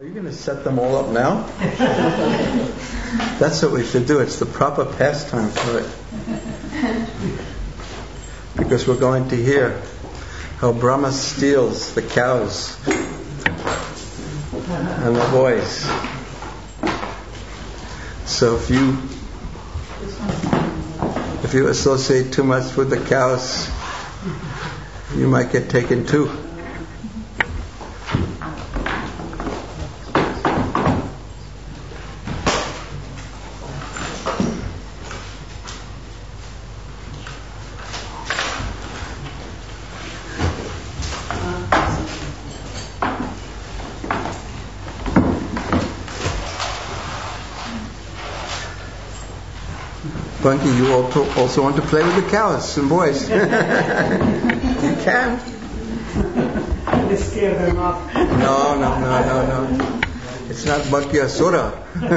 Are you going to set them all up now? That's what we should do. It's the proper pastime for it. Because we're going to hear how Brahma steals the cows and the boys. So if you associate too much with the cows, you might get taken too. Bunky, you also want to play with the cows and boys. You can. To scare them off. No. It's not Bunky Asura.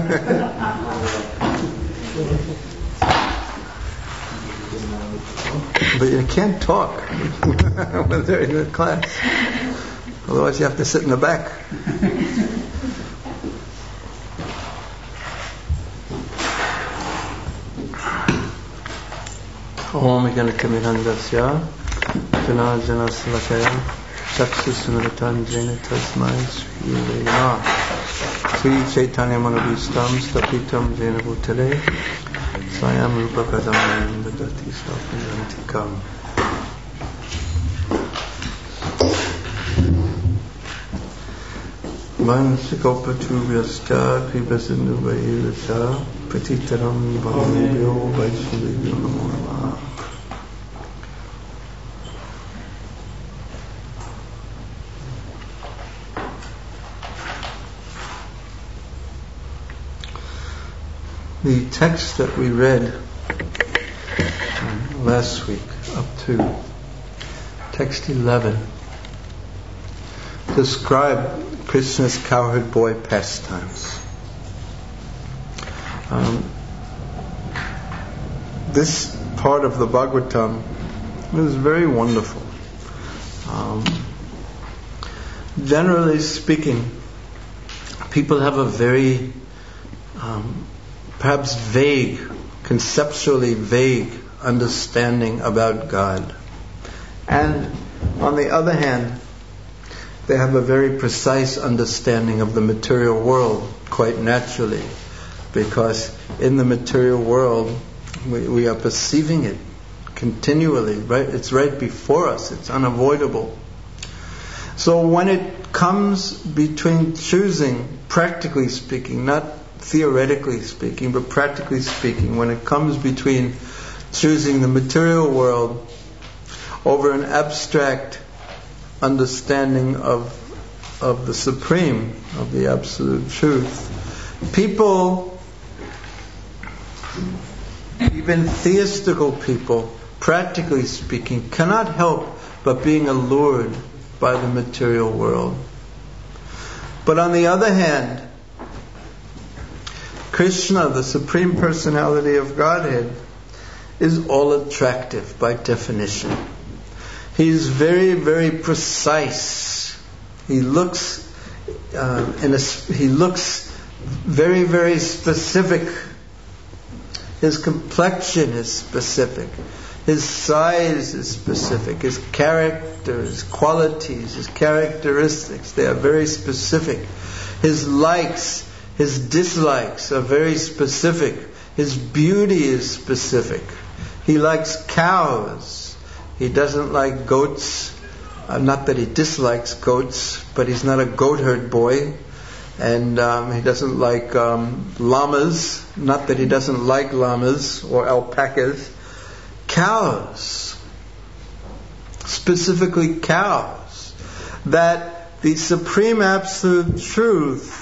But you can't talk when they're in the class. Otherwise you have to sit in the back. Om Ganakamihandasya Jana Jana Salakaya Chaksusumritan Jena Tasmai Sri Vena Sri Chaitanya Manabhistam Stapitam Jena Bhutale Swayam Rupa Kadam Dadati Swapanyantikam. Vansikopatu Vyasta Kripasindu Vairasha Patitaram Bhavyo Vaishvavyo Namo Namaha. The text that we read last week up to text 11 describe Krishna's cowherd boy pastimes. This part of the Bhagavatam is very wonderful. Generally speaking, people have a very perhaps vague, conceptually vague understanding about God. And on the other hand, they have a very precise understanding of the material world, quite naturally, because in the material world we are perceiving it continually, right? It's right before us, it's unavoidable. So when it comes between choosing, practically speaking, not theoretically speaking, but practically speaking, when it comes between choosing the material world over an abstract understanding of the Supreme, of the Absolute Truth, people, even theistical people, practically speaking, cannot help but being allured by the material world. But on the other hand, Krishna, the Supreme Personality of Godhead, is all attractive by definition. He's very, very precise. He looks very, very specific. His complexion is specific. His size is specific. His character, his qualities, his characteristics, they are very specific. His likes, his dislikes are very specific. His beauty is specific. He likes cows. He doesn't like goats. Not that he dislikes goats, but he's not a goat herd boy. And he doesn't like llamas. Not that he doesn't like llamas or alpacas. Cows. Specifically cows. That the Supreme Absolute Truth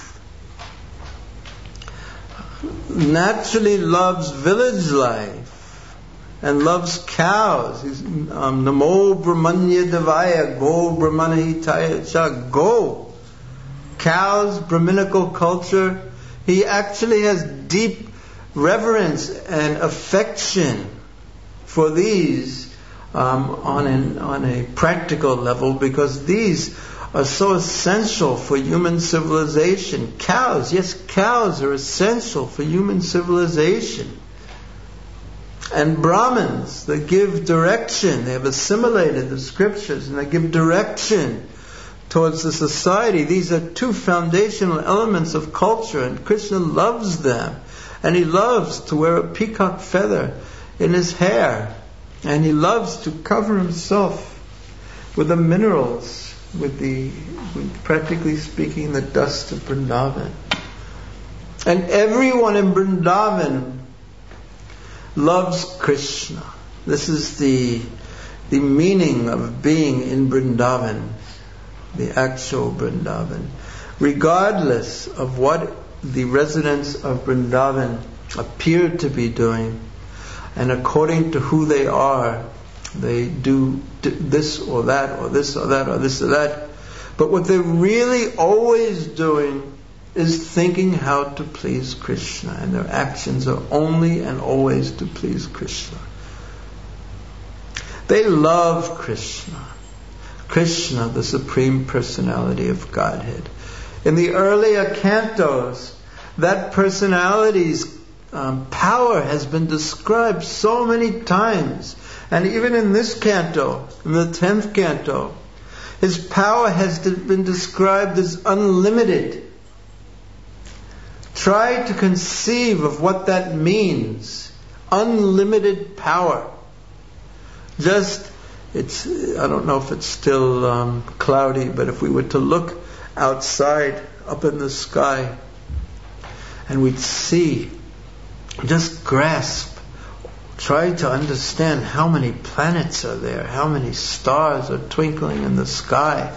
naturally loves village life and loves cows. He's Namo Brahmanya Devaya Go Brahmana Hitaya Cha Go. Cows, Brahminical culture. He actually has deep reverence and affection for these on a practical level, because these are so essential for human civilization. Cows, yes, cows are essential for human civilization. And Brahmins that give direction, they have assimilated the scriptures and they give direction towards the society. These are two foundational elements of culture, and Krishna loves them. And he loves to wear a peacock feather in his hair. And he loves to cover himself with the minerals, with practically speaking, the dust of Vrindavan. And everyone in Vrindavan loves Krishna. This is the meaning of being in Vrindavan, the actual Vrindavan. Regardless of what the residents of Vrindavan appear to be doing, and according to who they are, they do this or that, or this or that, or this or that. But what they're really always doing is thinking how to please Krishna, and their actions are only and always to please Krishna. They love Krishna. Krishna, the Supreme Personality of Godhead. In the earlier cantos, that personality's power has been described so many times. And even in this canto, in the 10th canto, his power has been described as unlimited. Try to conceive of what that means. Unlimited power. I don't know if it's still cloudy, but if we were to look outside up in the sky and we'd see, just grasp, try to understand how many planets are there, how many stars are twinkling in the sky.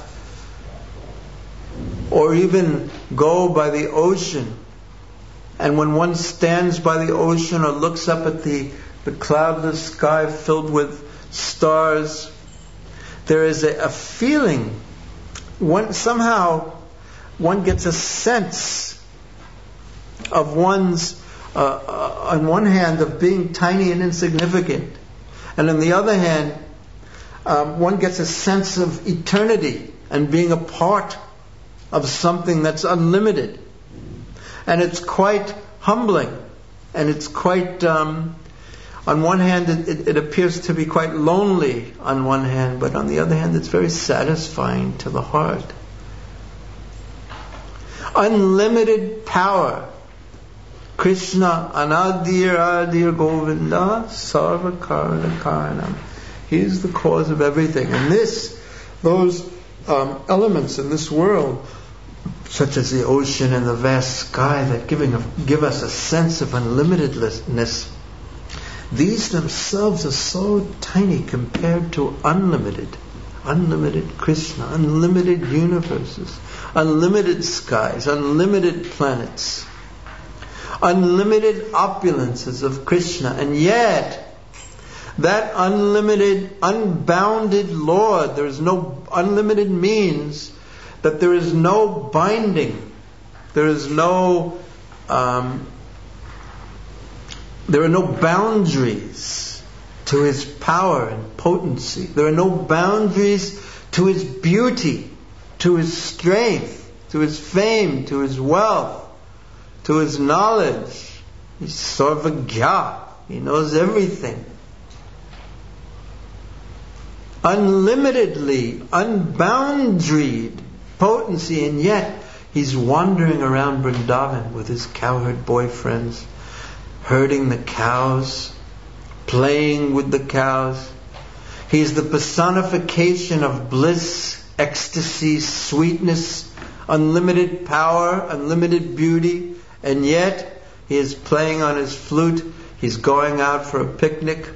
Or even go by the ocean, and when one stands by the ocean or looks up at the cloudless sky filled with stars, there is a feeling, somehow one gets a sense of one's, on one hand, of being tiny and insignificant, and on the other hand, one gets a sense of eternity and being a part of something that's unlimited. And it's quite humbling, and it's quite, on one hand it appears to be quite lonely on one hand, but on the other hand it's very satisfying to the heart. Unlimited power. Krishna anadir adir govinda sarva karana karanam. He is the cause of everything. And those elements in this world, such as the ocean and the vast sky, that give us a sense of unlimitedness, these themselves are so tiny compared to unlimited Krishna, unlimited universes, unlimited skies, unlimited planets, unlimited opulences of Krishna. And yet, that unlimited, unbounded Lord, there is no unlimited means that there is no binding, there are no boundaries to His power and potency. There are no boundaries to His beauty, to His strength, to His fame, to His wealth, to His knowledge. He's Sarvagya. He knows everything. Unlimitedly, unboundaried potency, and yet He's wandering around Vrindavan with His cowherd boyfriends, herding the cows, playing with the cows. He's the personification of bliss, ecstasy, sweetness, unlimited power, unlimited beauty, and yet He is playing on His flute. He's going out for a picnic.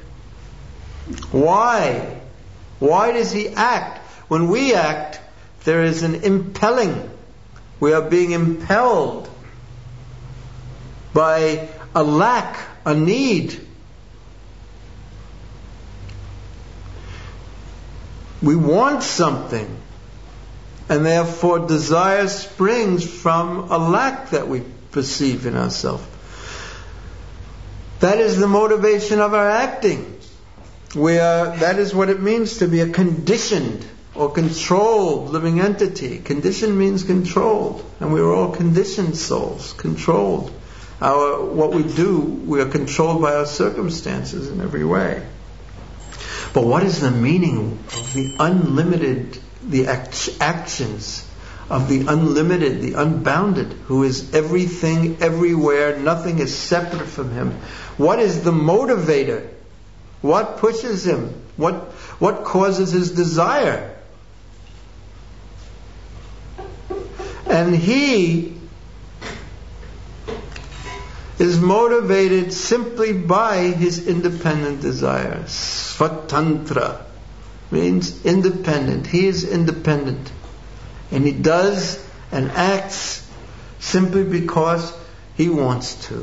Why? Why does He act? When we act, there is an impelling. We are being impelled by a lack, a need. We want something, and therefore desire springs from a lack that we perceive in ourselves. That is the motivation of our acting. That is what it means to be a conditioned or controlled living entity. Conditioned means controlled, and we are all conditioned souls, controlled. What we do, we are controlled by our circumstances in every way. But what is the meaning of the unlimited, the actions of the unlimited, the unbounded, who is everything, everywhere, nothing is separate from him? What is the motivator? What pushes him? What causes his desire? And he is motivated simply by his independent desire. Svatantra means independent. He is independent. And he does and acts simply because he wants to.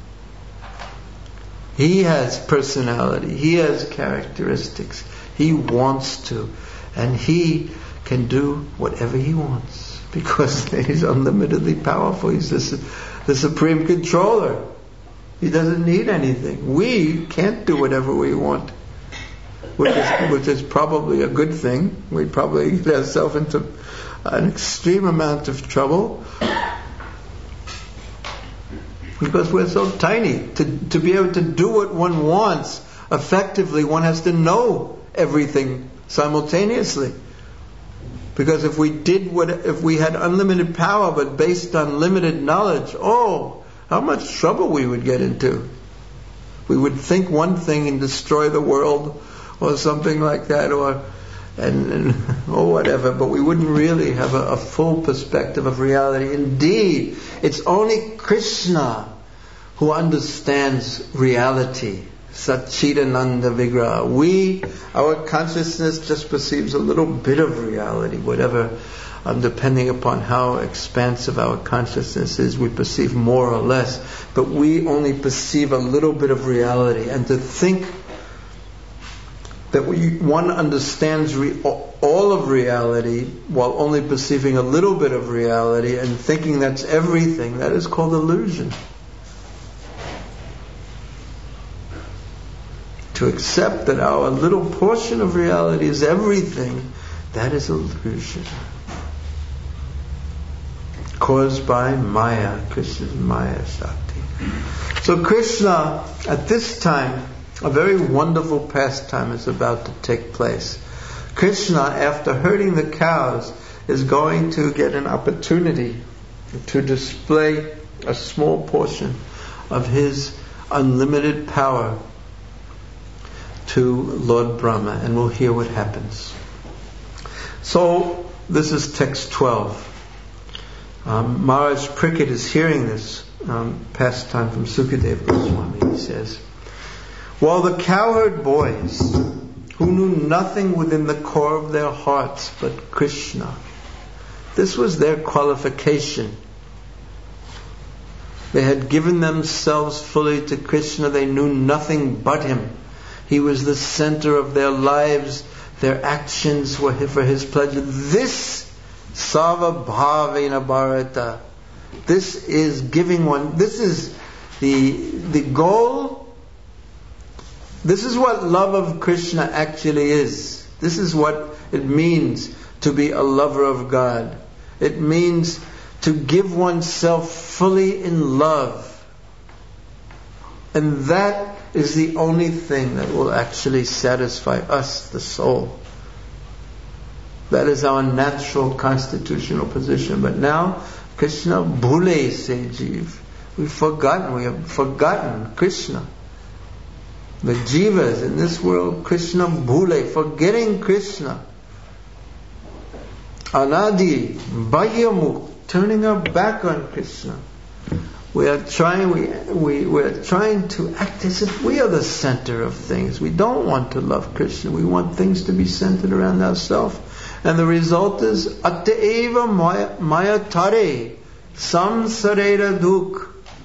He has personality. He has characteristics. He wants to. And he can do whatever he wants because he's unlimitedly powerful. He's the supreme controller. He doesn't need anything. We can't do whatever we want, which is probably a good thing. We probably get ourselves into an extreme amount of trouble because we're so tiny. To be able to do what one wants effectively, one has to know everything simultaneously. Because if we had unlimited power but based on limited knowledge, how much trouble we would get into. We would think one thing and destroy the world or something like that, or whatever, but we wouldn't really have a full perspective of reality. Indeed, it's only Krishna who understands reality. Satchidananda Vigraha. Our consciousness just perceives a little bit of reality, whatever, depending upon how expansive our consciousness is, we perceive more or less. But we only perceive a little bit of reality. And to think that one understands all of reality while only perceiving a little bit of reality and thinking that's everything, that is called illusion. To accept that our little portion of reality is everything, that is illusion. Caused by Maya, Krishna's Maya Shakti. So Krishna, at this time, a very wonderful pastime is about to take place. Krishna, after herding the cows, is going to get an opportunity to display a small portion of his unlimited power to Lord Brahma, and we'll hear what happens. So, this is text 12. Maharaj Parikshit is hearing this pastime from Sukadeva Goswami. He says, while the cowherd boys, who knew nothing within the core of their hearts but Krishna, this was their qualification. They had given themselves fully to Krishna. They knew nothing but Him. He was the center of their lives. Their actions were for His pleasure. This Sava Bhavena Bharata. This is giving one. This is the goal. This is what love of Krishna actually is. This is what it means to be a lover of God. It means to give oneself fully in love. And that is the only thing that will actually satisfy us, the soul. That is our natural constitutional position. But now, Krishna bhule se jeev. We have forgotten Krishna. The jivas in this world, Krishna bhule, forgetting Krishna. Anadi, bahyamukh, turning our back on Krishna. We are trying to act as if we are the center of things. We don't want to love Krishna. We want things to be centered around ourselves. And the result is Attaeva Maya Tare Samsarera Duk.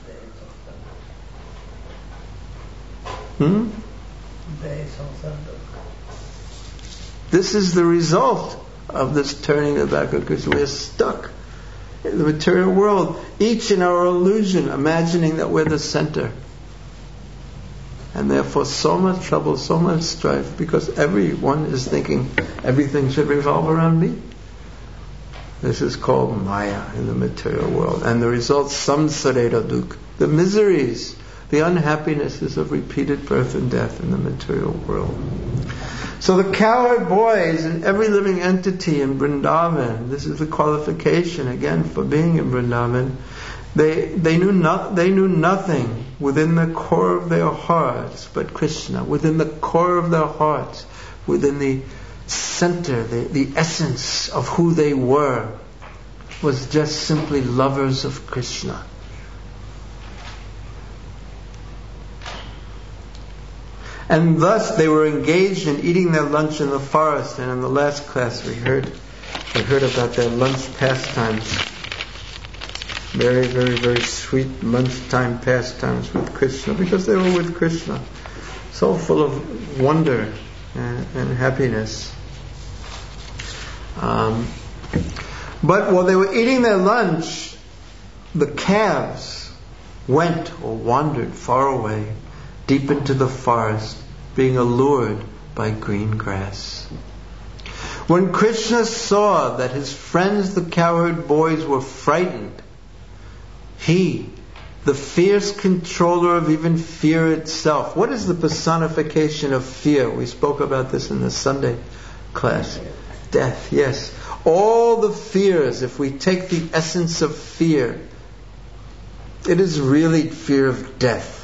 This is the result of this turning the back of Krishna. We are stuck in the material world, each in our illusion, imagining that we're the center. And therefore so much trouble, so much strife, because everyone is thinking everything should revolve around me. This is called Maya in the material world. And the result, samsarita dukkha, the miseries, the unhappinesses of repeated birth and death in the material world. So the cowherd boys and every living entity in Vrindavan, this is the qualification again for being in Vrindavan, they knew nothing within the core of their hearts but Krishna. Within the core of their hearts, within the center, the essence of who they were, was just simply lovers of Krishna. And thus they were engaged in eating their lunch in the forest. And in the last class we heard about their lunch pastimes. Very, very, very sweet lunchtime pastimes with Krishna, because they were with Krishna. So full of wonder and happiness. But while they were eating their lunch, the calves went or wandered far away, deep into the forest, being allured by green grass. When Krishna saw that his friends, the cowherd boys, were frightened, he, the fierce controller of even fear itself. What is the personification of fear? We spoke about this in the Sunday class. Death, yes. All the fears, if we take the essence of fear, it is really fear of death.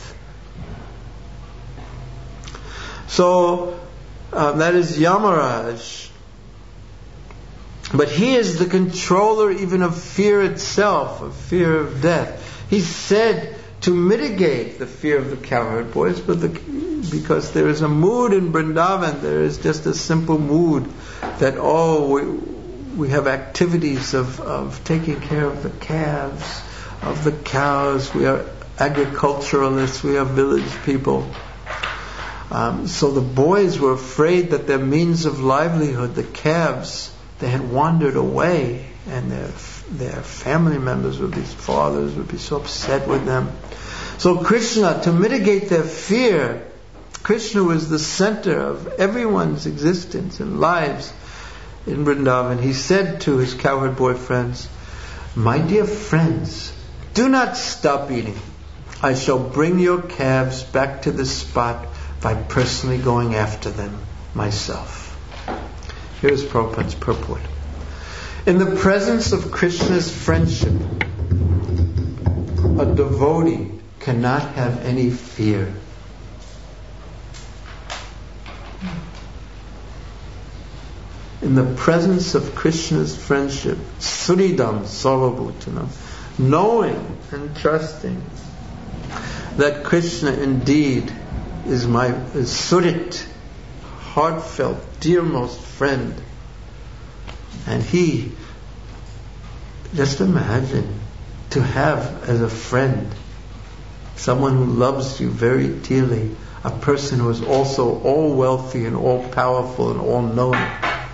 So, that is Yamaraj. But he is the controller even of fear itself, of fear of death. He's said to mitigate the fear of the cowherd boys, because there is a mood in Vrindavan, there is just a simple mood that, we have activities of taking care of the calves, of the cows, we are agriculturalists, we are village people. So the boys were afraid that their means of livelihood, the calves, they had wandered away, and their family members fathers would be so upset with them. So Krishna, to mitigate their fear, Krishna was the center of everyone's existence and lives in Vrindavan. He said to his cowherd boy friends, "My dear friends, do not stop eating. I shall bring your calves back to this spot by personally going after them myself." Here's Prabhupada's purport. In the presence of Krishna's friendship, a devotee cannot have any fear. In the presence of Krishna's friendship, Suridam Sarvabhutanam, knowing and trusting that Krishna indeed is Surit, heartfelt, dearmost friend. And he, just imagine to have as a friend someone who loves you very dearly, a person who is also all wealthy and all powerful and all knowing.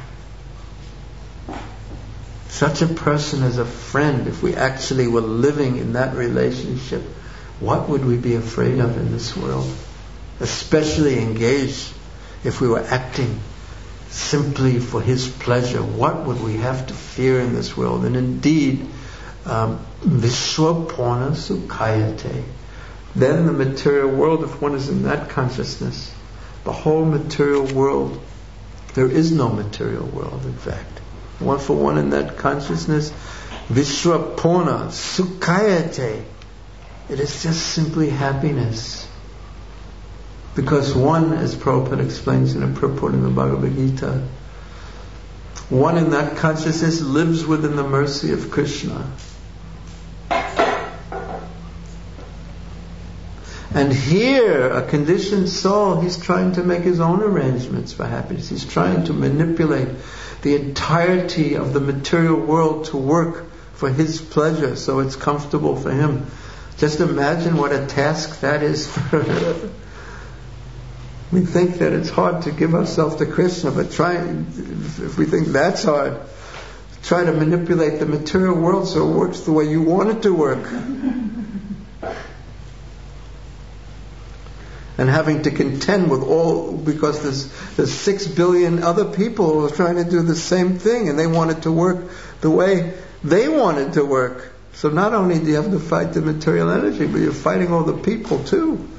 Such a person as a friend, if we actually were living in that relationship, what would we be afraid of in this world? Especially engaged if we were acting simply for his pleasure. What would we have to fear in this world? And indeed, Vishwapurna Sukhayate. Then the material world, if one is in that consciousness, the whole material world, there is no material world, in fact. One for one in that consciousness, Vishwapurna Sukhayate. It is just simply happiness. Because one, as Prabhupada explains in a purport in the Bhagavad Gita, one in that consciousness lives within the mercy of Krishna. And here, a conditioned soul, he's trying to make his own arrangements for happiness. He's trying to manipulate the entirety of the material world to work for his pleasure, so it's comfortable for him. Just imagine what a task that is for we think that it's hard to give ourselves to Krishna, but if we think that's hard, try to manipulate the material world so it works the way you want it to work. and having to contend with all, because there's 6 billion other people who are trying to do the same thing, and they want it to work the way they want it to work. So not only do you have to fight the material energy, but you're fighting all the people too.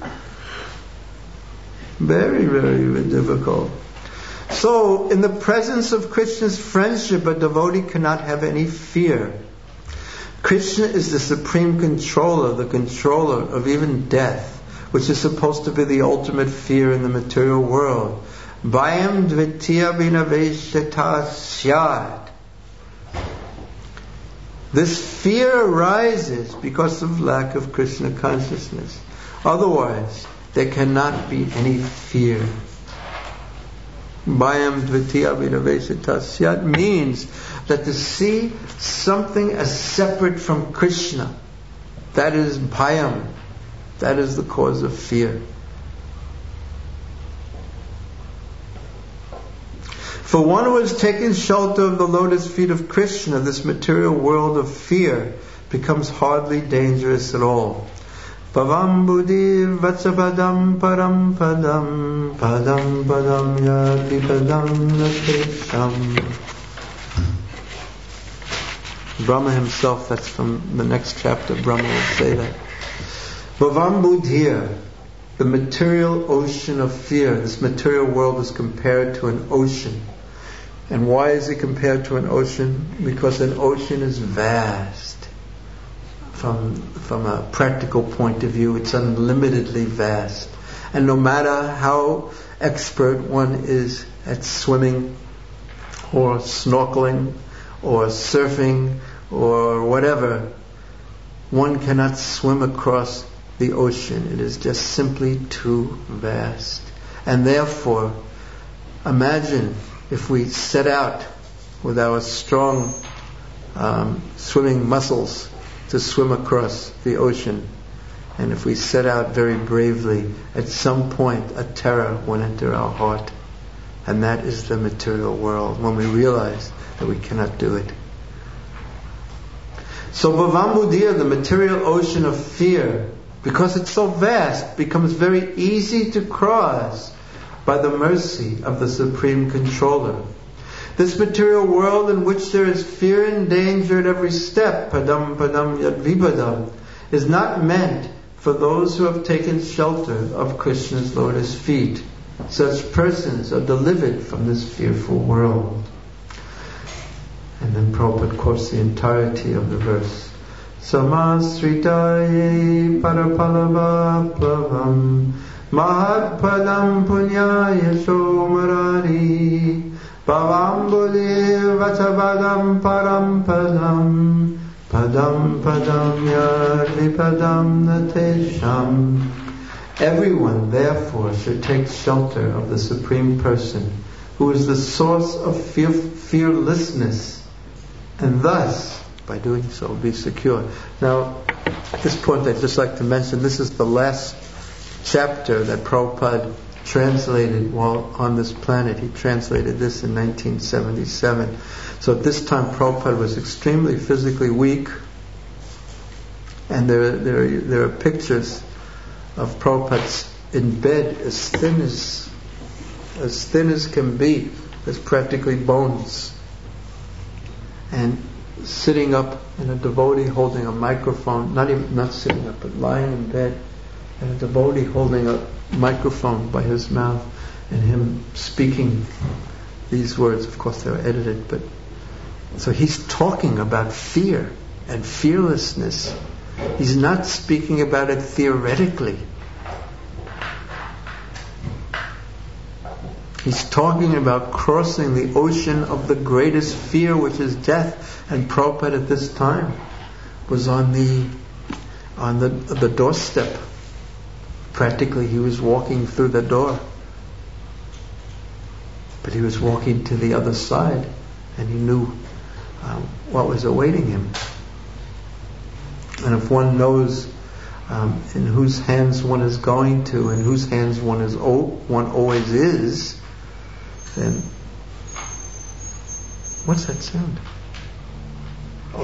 Very, very difficult. So, in the presence of Krishna's friendship, a devotee cannot have any fear. Krishna is the supreme controller, the controller of even death, which is supposed to be the ultimate fear in the material world. Bhayam dvitiya vinaveshata syat. This fear arises because of lack of Krishna consciousness. Otherwise, there cannot be any fear. Bhayam dvitiya vinaveshata syat means that to see something as separate from Krishna, that is bhayam, that is the cause of fear. For one who has taken shelter of the lotus feet of Krishna, this material world of fear becomes hardly dangerous at all. Pavam buddhi vatsapadam param padam padam padam yati padam natesham. Brahma himself, that's from the next chapter, Brahma will say that. Bhavam buddhir, the material ocean of fear, this material world is compared to an ocean. And why is it compared to an ocean? Because an ocean is vast. From a practical point of view, it's unlimitedly vast. And no matter how expert one is at swimming or snorkeling or surfing or whatever, one cannot swim across the ocean. It is just simply too vast. And therefore, imagine if we set out with our strong swimming muscles to swim across the ocean, and if we set out very bravely, at some point a terror will enter our heart, and that is the material world, when we realize that we cannot do it. So Bhavam buddhir, the material ocean of fear, because it's so vast, becomes very easy to cross by the mercy of the Supreme Controller. This material world in which there is fear and danger at every step, padam padam yad vipadam, is not meant for those who have taken shelter of Krishna's lotus feet. Such persons are delivered from this fearful world. And then Prabhupada quotes the entirety of the verse. Samasritaye parapalava plavam mahat padam punyaya somarari bhavam buddhi vachabadam param padam padam padam yadvipadam natesham. Everyone therefore should take shelter of the Supreme Person, who is the source of fearlessness, and thus, by doing so, be secure. Now, at this point I'd just like to mention, this is the last chapter that Prabhupada translated while on this planet. He translated this in 1977. So at this time Prabhupada was extremely physically weak, and there are pictures of Prabhupada in bed as thin as can be, as practically bones, and sitting up, and a devotee holding a microphone, not sitting up, but lying in bed, and a devotee holding a microphone by his mouth, and him speaking these words. Of course they were edited, but so he's talking about fear and fearlessness. He's not speaking about it theoretically. He's talking about crossing the ocean of the greatest fear, which is death. And Prabhupada at this time was on the doorstep. Practically, he was walking through the door, but he was walking to the other side, and he knew what was awaiting him. And if one knows in whose hands one is going to, and whose hands one always is, then what's that sound? Oh,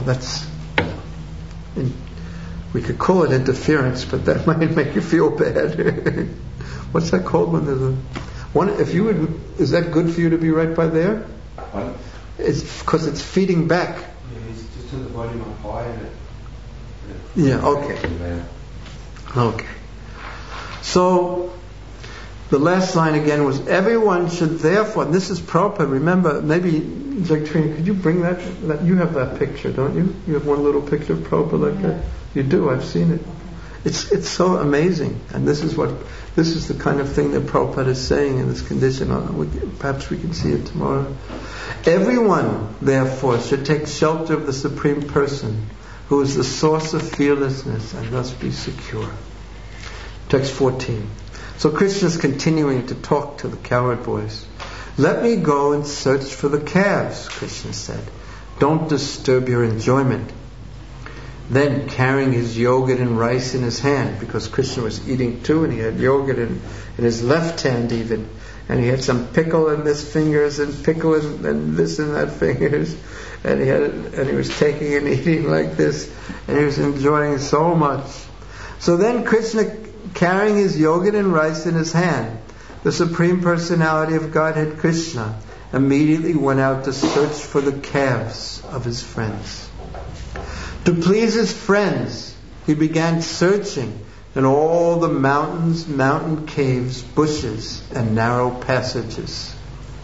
we could call it interference, but that might make you feel bad. What's that called when there's a one? If you would, is that good for you to be right by there? What? It's because it's feeding back. Yeah, he's just turn the volume up high and Yeah. Okay. Okay. So the last line again was, everyone should therefore, and this is Prabhupada, remember, maybe, Jagtrina, could you bring that, you have that picture, don't you? You have one little picture of Prabhupada like that? You do, I've seen it. It's so amazing, and this is the kind of thing that Prabhupada is saying in this condition. Perhaps we can see it tomorrow. Everyone, therefore, should take shelter of the Supreme Person, who is the source of fearlessness, and thus be secure. Text 14. So Krishna is continuing to talk to the cowherd boys. Let me go and search for the calves, Krishna said. Don't disturb your enjoyment. Then, carrying his yogurt and rice in his hand, because Krishna was eating too, and he had yogurt in his left hand even, and he had some pickle in his fingers, and pickle and this and that fingers, and he was taking and eating like this, and he was enjoying so much. So then Krishna, carrying his yogurt and rice in his hand, the Supreme Personality of Godhead Krishna, immediately went out to search for the calves of his friends. To please his friends, he began searching in all the mountains, mountain caves, bushes, and narrow passages.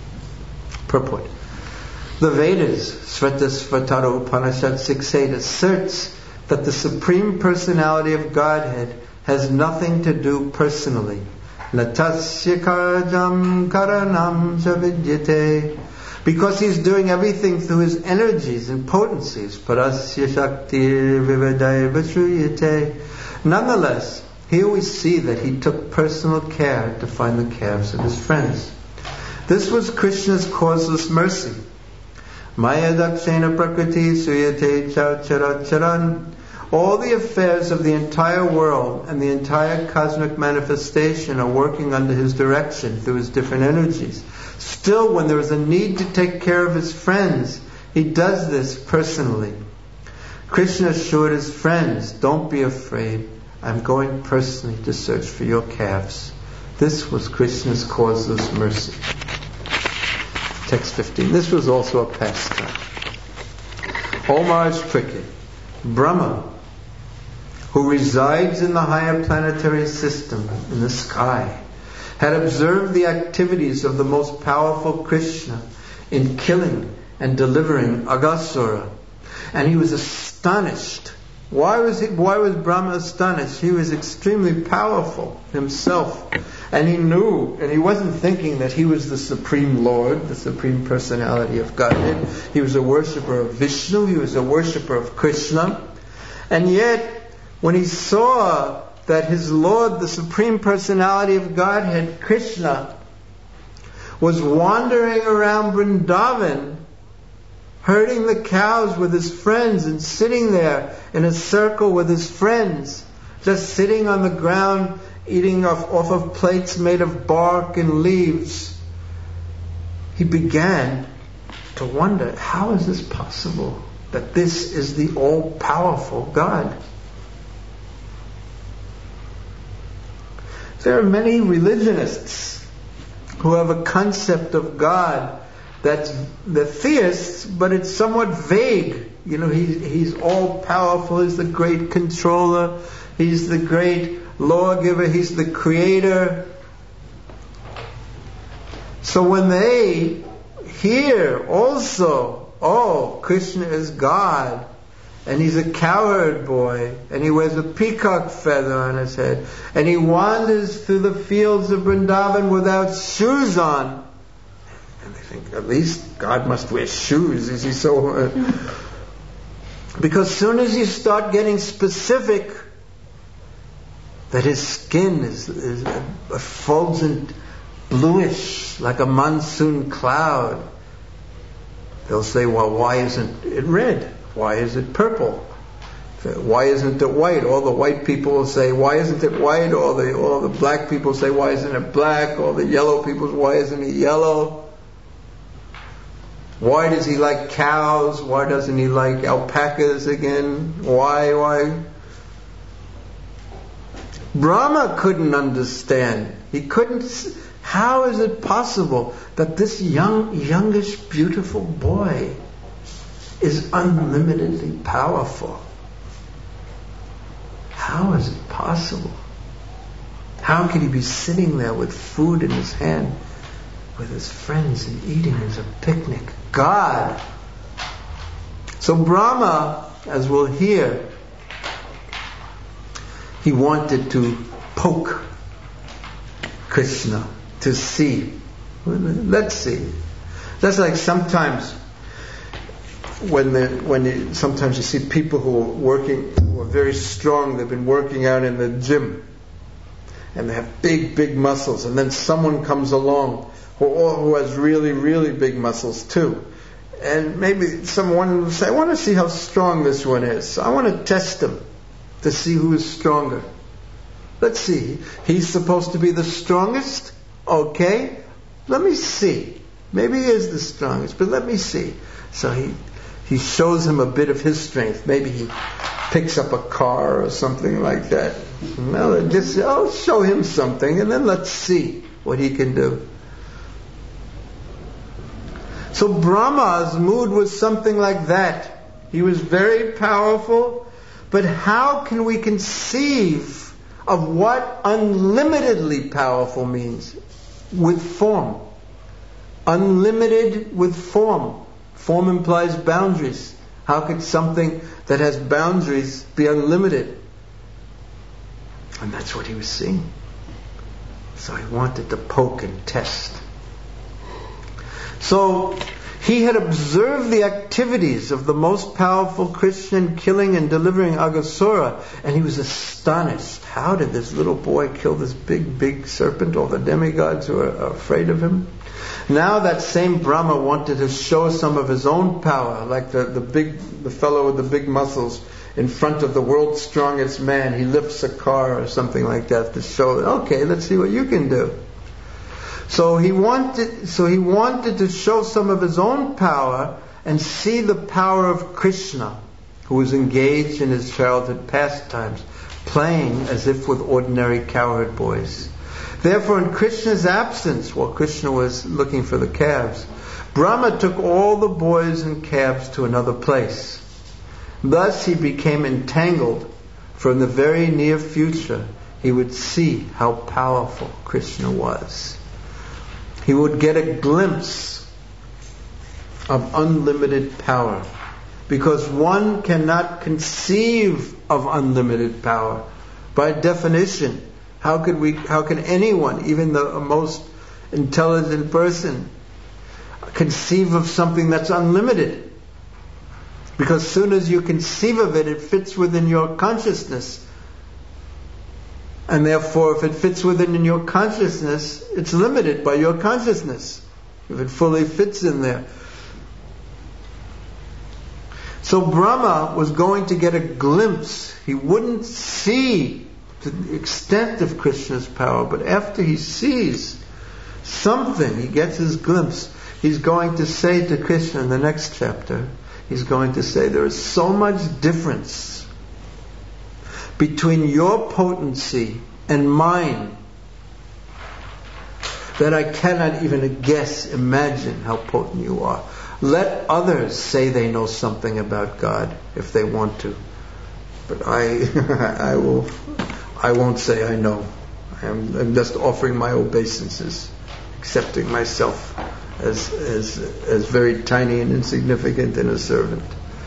Purport. The Vedas, Svatasvatara Upanishad 6.8, asserts that the Supreme Personality of Godhead has nothing to do personally. Natasya karadam karanam savidyate. Because he's doing everything through his energies and potencies. Parasya shaktir vivadaya vashruyate. Nonetheless, here we see that he took personal care to find the calves of his friends. This was Krishna's causeless mercy. Maya dakshena prakriti suyate charan. All the affairs of the entire world and the entire cosmic manifestation are working under his direction through his different energies. Still, when there is a need to take care of his friends, he does this personally. Krishna assured his friends, don't be afraid. I'm going personally to search for your calves. This was Krishna's causeless mercy. Text 15. This was also a pastime. O Maharaj Parikshit, Brahma, who resides in the higher planetary system, in the sky, had observed the activities of the most powerful Krishna in killing and delivering Aghasura. And he was astonished. Why was Brahma astonished? He was extremely powerful himself. And he knew, and he wasn't thinking that he was the Supreme Lord, the Supreme Personality of Godhead. He was a worshipper of Vishnu, he was a worshipper of Krishna. And yet, when he saw that his Lord, the Supreme Personality of Godhead, Krishna, was wandering around Vrindavan, herding the cows with his friends and sitting there in a circle with his friends, just sitting on the ground, eating off of plates made of bark and leaves, he began to wonder, how is this possible that this is the all-powerful God? There are many religionists who have a concept of God that's the theists, but it's somewhat vague. You know, he's all powerful, he's the great controller, he's the great lawgiver, he's the creator. So when they hear also, oh, Krishna is God, and he's a cowherd boy, and he wears a peacock feather on his head, and he wanders through the fields of Vrindavan without shoes on. And they think, at least God must wear shoes. Is he so... Because soon as you start getting specific, that his skin is effulgent bluish, like a monsoon cloud, they'll say, well, why isn't it red? Why is it purple? Why isn't it white? All the white people will say, why isn't it white? All the black people say, why isn't it black? All the yellow people, why isn't it yellow? Why does he like cows? Why doesn't he like alpacas again? Why? Brahma couldn't understand. He couldn't. How is it possible that this youngish, beautiful boy is unlimitedly powerful? How is it possible? How could he be sitting there with food in his hand, with his friends and eating as a picnic? God. So Brahma, as we'll hear, he wanted to poke Krishna to see. Let's see. That's like sometimes sometimes you see people who are very strong. They've been working out in the gym, and they have big muscles. And then someone comes along who has really, really big muscles too. And maybe someone will say, I want to see how strong this one is. So I want to test him to see who is stronger. Let's see. He's supposed to be the strongest? Okay. Let me see. Maybe he is the strongest, but let me see. So he shows him a bit of his strength. Maybe he picks up a car or something like that. Well, I'll show him something, and then let's see what he can do. So Brahma's mood was something like that. He was very powerful, but how can we conceive of what unlimitedly powerful means? With form. Unlimited with form. Form implies boundaries. How could something that has boundaries be unlimited? And that's what he was seeing. So he wanted to poke and test. So he had observed the activities of the most powerful Krishna in killing and delivering Aghasura, and he was astonished. How did this little boy kill this big serpent? All the demigods who are afraid of him. Now that same Brahma wanted to show some of his own power, like the fellow with the big muscles in front of the world's strongest man. He lifts a car or something like that to show, okay, let's see what you can do. So he wanted to show some of his own power and see the power of Krishna, who was engaged in his childhood pastimes, playing as if with ordinary cowherd boys. Therefore, in Krishna's absence, while Krishna was looking for the calves, Brahma took all the boys and calves to another place. Thus he became entangled, for in the very near future he would see how powerful Krishna was. He would get a glimpse of unlimited power, because one cannot conceive of unlimited power. By definition, how can anyone, even the most intelligent person, conceive of something that's unlimited? Because as soon as you conceive of it, it fits within your consciousness. And therefore, if it fits within your consciousness, it's limited by your consciousness, if it fully fits in there. So Brahma was going to get a glimpse. He wouldn't see the extent of Krishna's power, but after he sees something, he gets his glimpse, he's going to say to Krishna in the next chapter, he's going to say, there is so much difference between your potency and mine that I cannot even imagine how potent you are. Let others say they know something about God if they want to, but I won't say I know. I'm just offering my obeisances, accepting myself as very tiny and insignificant and a servant.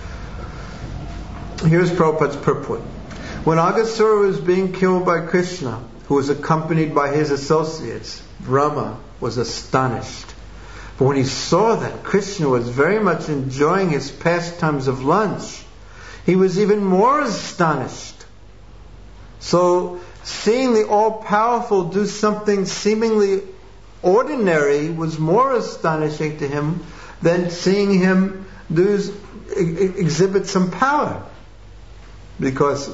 Here's Prabhupada's purport. When Aghasura was being killed by Krishna, who was accompanied by his associates, Brahma was astonished. But when he saw that Krishna was very much enjoying his pastimes of lunch, he was even more astonished. So, seeing the all-powerful do something seemingly ordinary was more astonishing to him than seeing him exhibit some power. Because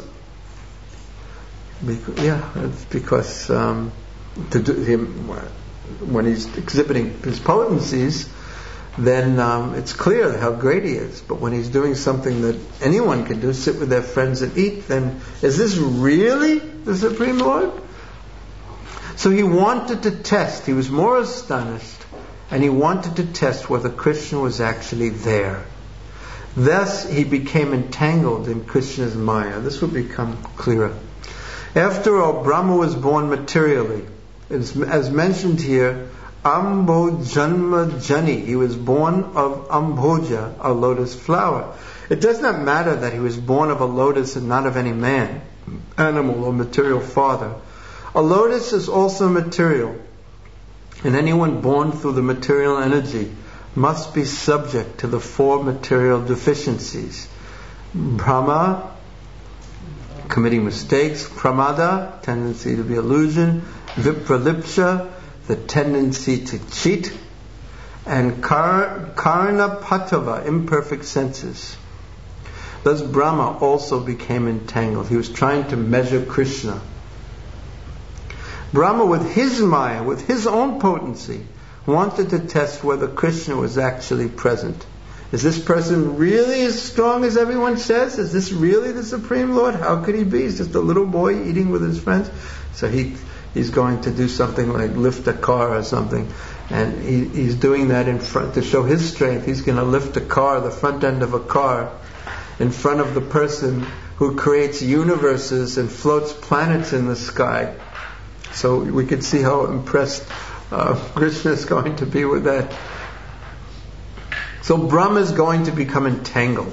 when he's exhibiting his potencies, then it's clear how great he is. But when he's doing something that anyone can do, sit with their friends and eat, then is this really the Supreme Lord? So he wanted to test. He was more astonished, and he wanted to test whether Krishna was actually there. Thus he became entangled in Krishna's Maya. This will become clearer. After all, Brahma was born materially. As mentioned here, Ambojanma Jani. He was born of Amboja, a lotus flower. It does not matter that he was born of a lotus and not of any man, animal, or material father. A lotus is also material, and anyone born through the material energy must be subject to the four material deficiencies. Brahma, committing mistakes; pramada, tendency to be illusion; vipralipsa, the tendency to cheat; and karna patava, imperfect senses. Thus Brahma also became entangled. He was trying to measure Krishna. Brahma, with his Maya, with his own potency, wanted to test whether Krishna was actually present. Is this person really as strong as everyone says? Is this really the Supreme Lord? How could he be? He's just a little boy eating with his friends. So he's going to do something like lift a car or something. And he's doing that in front to show his strength. He's going to lift a car, the front end of a car, in front of the person who creates universes and floats planets in the sky. So we could see how impressed Krishna is going to be with that. So Brahma is going to become entangled.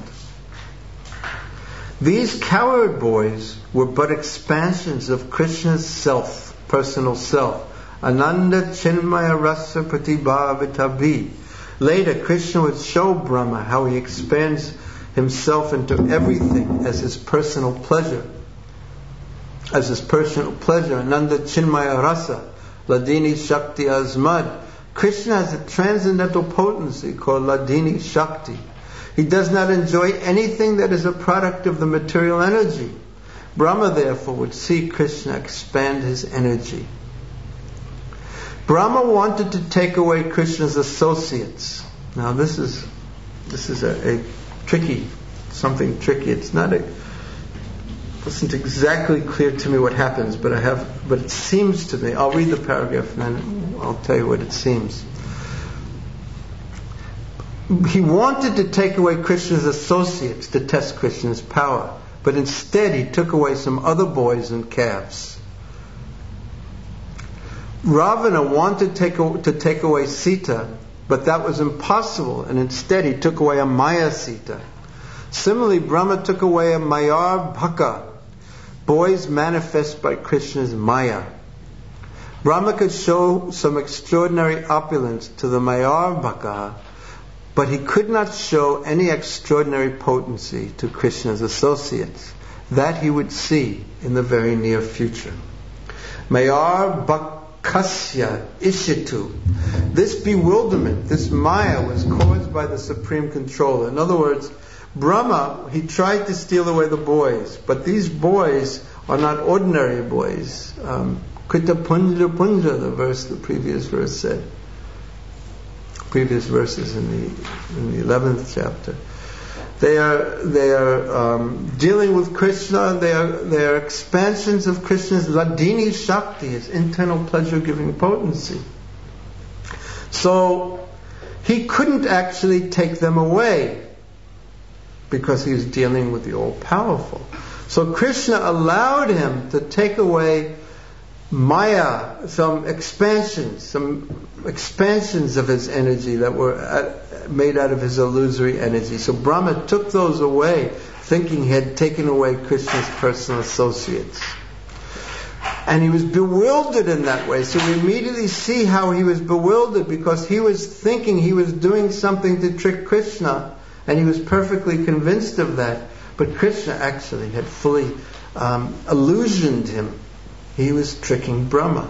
These cowherd boys were but expansions of Krishna's self, personal self. Ananda Chinmaya Rasa Pratibhavitabi. Later, Krishna would show Brahma how he expands himself into everything as his personal pleasure. As his personal pleasure, Ananda Chinmaya Rasa, Ladini Shakti Asmad. Krishna has a transcendental potency called Ladini Shakti. He does not enjoy anything that is a product of the material energy. Brahma therefore would see Krishna expand his energy. Brahma wanted to take away Krishna's associates. Now this is a tricky, something tricky. It wasn't exactly clear to me what happens, but it seems to me, I'll read the paragraph and then I'll tell you what it seems. He wanted to take away Krishna's associates to test Krishna's power, but instead he took away some other boys and calves. Ravana wanted to take away Sita, but that was impossible, and instead he took away a Maya Sita. Similarly, Brahma took away a Mayar Bhaka, boys manifest by Krishna's Maya. Brahma could show some extraordinary opulence to the Mayar Bhaka, but he could not show any extraordinary potency to Krishna's associates. That he would see in the very near future. Mayar Bhakasya Ishitu. This bewilderment, this Maya, was caused by the Supreme Controller. In other words, Brahma, he tried to steal away the boys, but these boys are not ordinary boys. Krita Punja Punja, the previous verse said. Previous verses in the 11th chapter. They are dealing with Krishna. They are expansions of Krishna's Ladini Shakti, his internal pleasure-giving potency. So he couldn't actually take them away, because he was dealing with the all-powerful. So Krishna allowed him to take away Maya, some expansions of his energy that were made out of his illusory energy. So Brahma took those away, thinking he had taken away Krishna's personal associates. And he was bewildered in that way. So we immediately see how he was bewildered, because he was thinking he was doing something to trick Krishna. And he was perfectly convinced of that. But Krishna actually had fully illusioned him. He was tricking Brahma.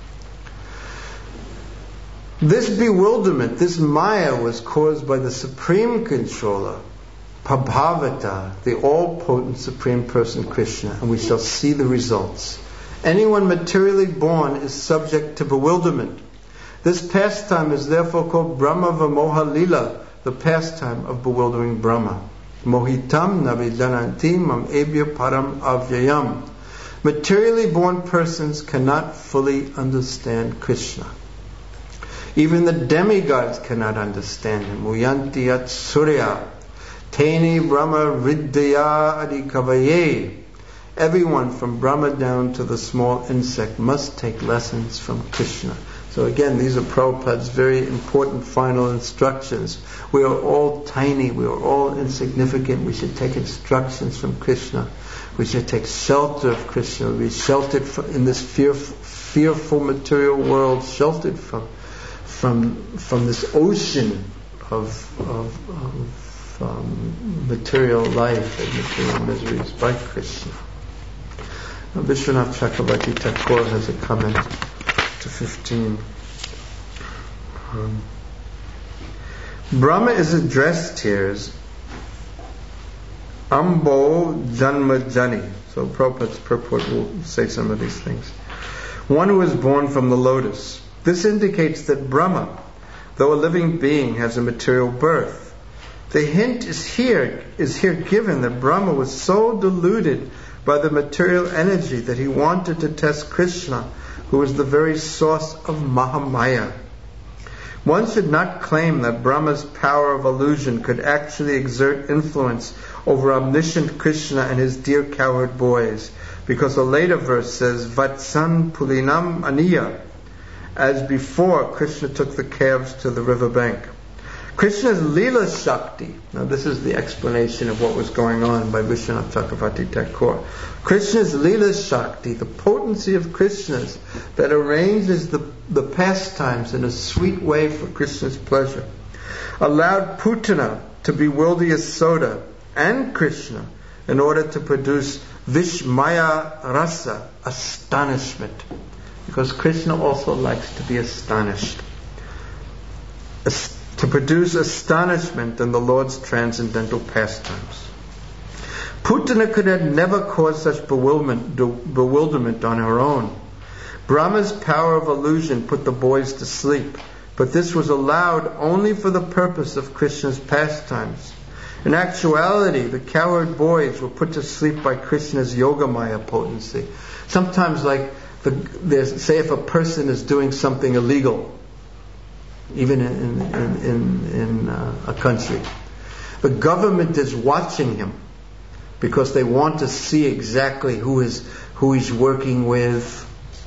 This bewilderment, this Maya, was caused by the Supreme Controller, Prabhavata, the all-potent Supreme Person Krishna. And we shall see the results. Anyone materially born is subject to bewilderment. This pastime is therefore called Brahma Vamoha Lila, the pastime of bewildering Brahma. Mohitam navijananti mam ebhya param avyayam. Materially born persons cannot fully understand Krishna. Even the demigods cannot understand him. Muyanti yat surya. Teni Brahma Riddhya Adikavaye. Everyone from Brahma down to the small insect must take lessons from Krishna. So again, these are Prabhupada's very important final instructions. We are all tiny, we are all insignificant. We should take instructions from Krishna. We should take shelter of Krishna. We sheltered in this fearful material world, sheltered from this ocean of material life and material miseries by Krishna. Now, Vishwanath Chakravarti Thakur has a comment to 15. Brahma is addressed here as Ambo Janmajani. So Prabhupada's purport will say some of these things. One who is born from the lotus. This indicates that Brahma, though a living being, has a material birth. The hint is here given that Brahma was so deluded by the material energy that he wanted to test Krishna, who is the very source of Mahamaya. One should not claim that Brahma's power of illusion could actually exert influence over omniscient Krishna and his dear cowherd boys, because a later verse says, Vatsan Pulinam Aniya, as before Krishna took the calves to the river bank. Krishna's Leela Shakti. Now this is the explanation of what was going on by Vishwanath Chakravarti Thakur. Krishna's Leela Shakti, the potency of Krishna's that arranges the pastimes in a sweet way for Krishna's pleasure, allowed Putana to bewilder Yasoda and Krishna in order to produce Vishmaya Rasa, astonishment. Because Krishna also likes to be astonished. To produce astonishment in the Lord's transcendental pastimes. Putana could have never caused such bewilderment on her own. Brahma's power of illusion put the boys to sleep, but this was allowed only for the purpose of Krishna's pastimes. In actuality, the cowherd boys were put to sleep by Krishna's Yogamaya potency. Sometimes, say if a person is doing something illegal, even in a country, the government is watching him because they want to see exactly who he's working with,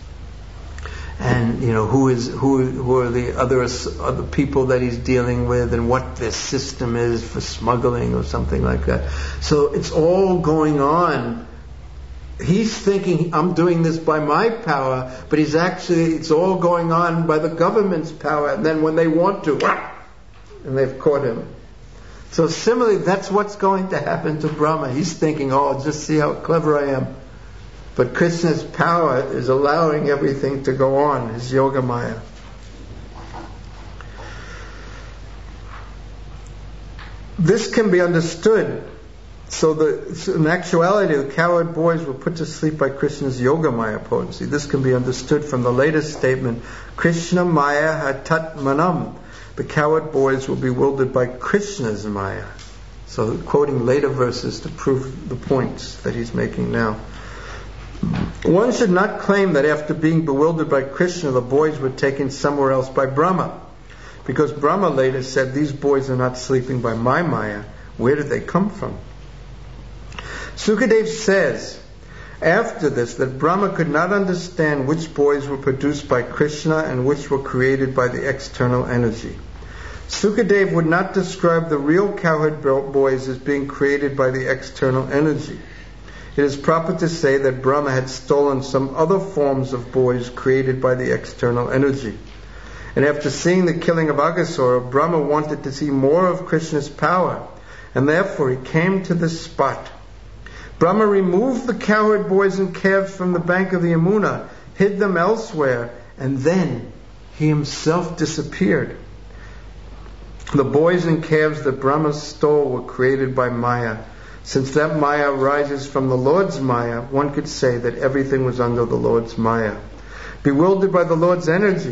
and who are the other people that he's dealing with, and what their system is for smuggling or something like that. So it's all going on. He's thinking, I'm doing this by my power, but it's all going on by the government's power. And then when they want to, and they've caught him. So similarly, that's what's going to happen to Brahma. He's thinking, just see how clever I am. But Krishna's power is allowing everything to go on, his Yogamaya. This can be understood. So in actuality, the cowherd boys were put to sleep by Krishna's Yogamaya potency. This can be understood from the latest statement, Krishna Maya Hatat Manam. The cowherd boys were bewildered by Krishna's Maya. So quoting later verses to prove the points that he's making now. One should not claim that after being bewildered by Krishna, the boys were taken somewhere else by Brahma. Because Brahma later said, these boys are not sleeping by my Maya. Where did they come from? Sukadev says, after this, that Brahma could not understand which boys were produced by Krishna and which were created by the external energy. Sukadev would not describe the real cowherd boys as being created by the external energy. It is proper to say that Brahma had stolen some other forms of boys created by the external energy. And after seeing the killing of Aghasura, Brahma wanted to see more of Krishna's power, and therefore he came to this spot. Brahma removed the cowherd boys and calves from the bank of the Yamuna, hid them elsewhere, and then he himself disappeared. The boys and calves that Brahma stole were created by Maya. Since that Maya arises from the Lord's Maya, one could say that everything was under the Lord's Maya. Bewildered by the Lord's energy,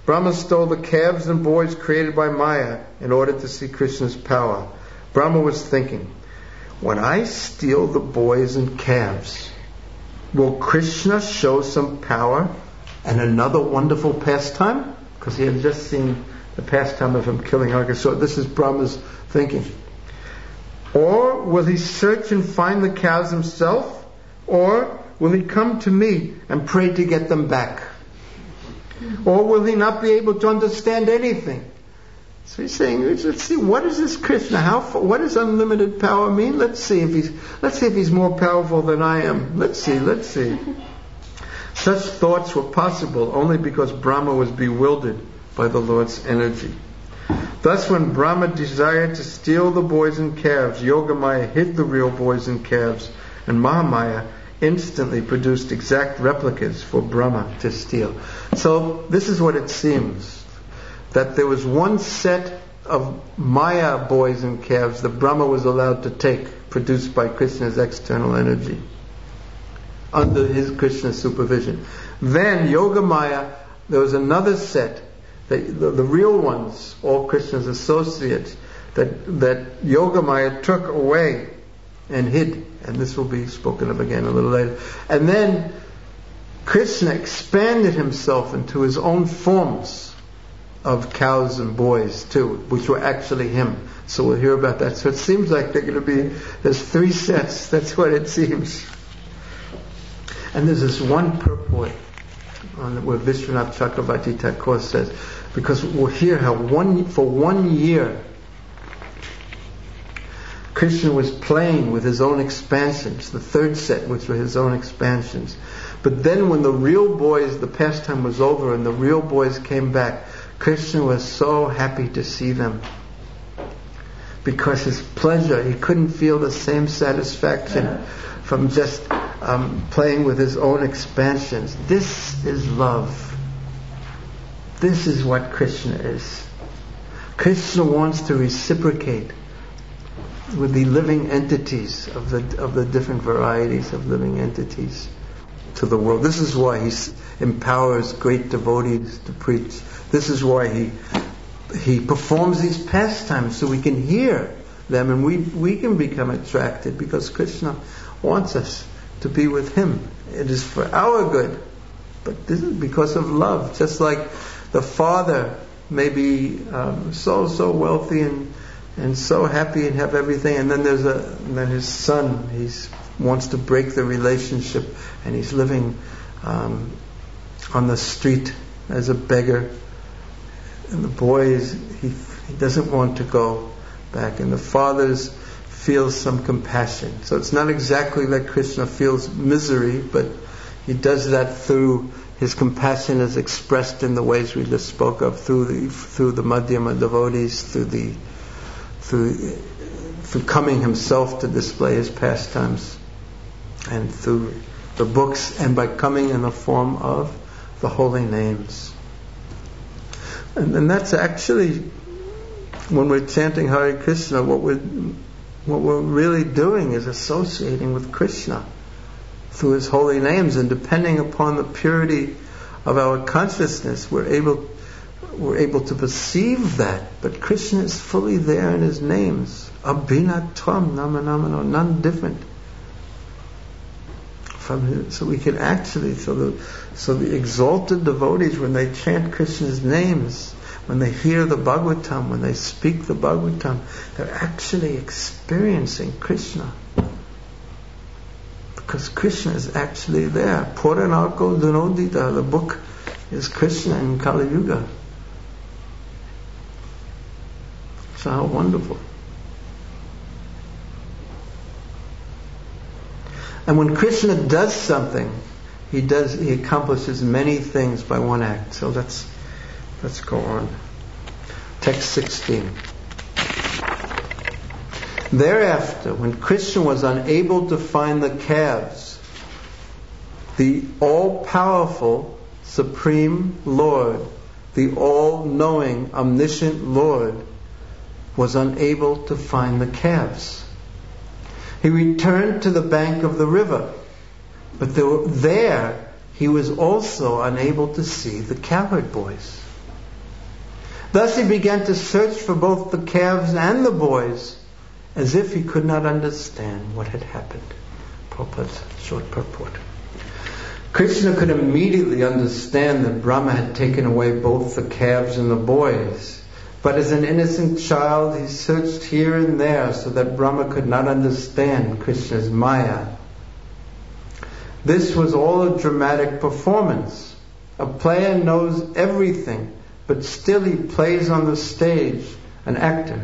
Brahma stole the calves and boys created by Maya in order to see Krishna's power. Brahma was thinking, when I steal the boys and calves, will Krishna show some power and another wonderful pastime? Because he had just seen the pastime of him killing Arka. So this is Brahma's thinking. Or will he search and find the cows himself? Or will he come to me and pray to get them back? Or will he not be able to understand anything? So he's saying, let's see, what is this Krishna? What does unlimited power mean? Let's see if he's more powerful than I am. Let's see. Such thoughts were possible only because Brahma was bewildered by the Lord's energy. Thus, when Brahma desired to steal the boys and calves, Yogamaya hid the real boys and calves, and Mahamaya instantly produced exact replicas for Brahma to steal. So this is what it seems, that there was one set of Maya boys and calves that Brahma was allowed to take, produced by Krishna's external energy, under his Krishna's supervision. Then Yogamaya, there was another set, the real ones, all Krishna's associates, that Yogamaya took away and hid. And this will be spoken of again a little later. And then Krishna expanded himself into his own forms of cows and boys too, which were actually him. So we'll hear about that. So it seems like there's three sets. That's what it seems. And there's this one purport on where Vishwanath Chakravarti Thakur says, because we'll hear how for 1 year Krishna was playing with his own expansions, the third set, which were his own expansions. But then when the real boys, the pastime was over and the real boys came back, Krishna was so happy to see them. Because his pleasure, he couldn't feel the same satisfaction from just playing with his own expansions. This is love. This is what Krishna is. Krishna wants to reciprocate with the living entities of the different varieties of living entities to the world. This is why he empowers great devotees to preach. This is why he performs these pastimes so we can hear them and we can become attracted, because Krishna wants us to be with him. It is for our good, but this is because of love. Just like the father may be so wealthy and so happy and have everything, and then then his son, he wants to break the relationship, and he's living on the street as a beggar, and the boy he doesn't want to go back, and the father feels some compassion. So it's not exactly like Krishna feels misery, but he does that through his compassion is expressed in the ways we just spoke of, through the Madhyama devotees, through coming himself to display his pastimes, and through the books, and by coming in the form of the holy names. And that's actually, when we're chanting Hare Krishna, what we're really doing is associating with Krishna through his holy names, and depending upon the purity of our consciousness, we're able to perceive that. But Krishna is fully there in his names. Abhinatvam namanamano, none different from him. So we can actually, so the exalted devotees, when they chant Krishna's names, when they hear the Bhagavatam, when they speak the Bhagavatam, they're actually experiencing Krishna. Because Krishna is actually there. Puranako Dunodita, the book is Krishna in Kali Yuga. So how wonderful. And when Krishna does something, he accomplishes many things by one act. So let's go on. Text 16. Thereafter, when Krishna was unable to find the calves, the all-powerful Supreme Lord, the all-knowing, omniscient Lord, was unable to find the calves. He returned to the bank of the river, but there he was also unable to see the cowherd boys. Thus he began to search for both the calves and the boys, as if he could not understand what had happened. Prabhupada's short purport. Krishna could immediately understand that Brahma had taken away both the calves and the boys. But as an innocent child, he searched here and there so that Brahma could not understand Krishna's Maya. This was all a dramatic performance. A player knows everything, but still he plays on the stage, an actor.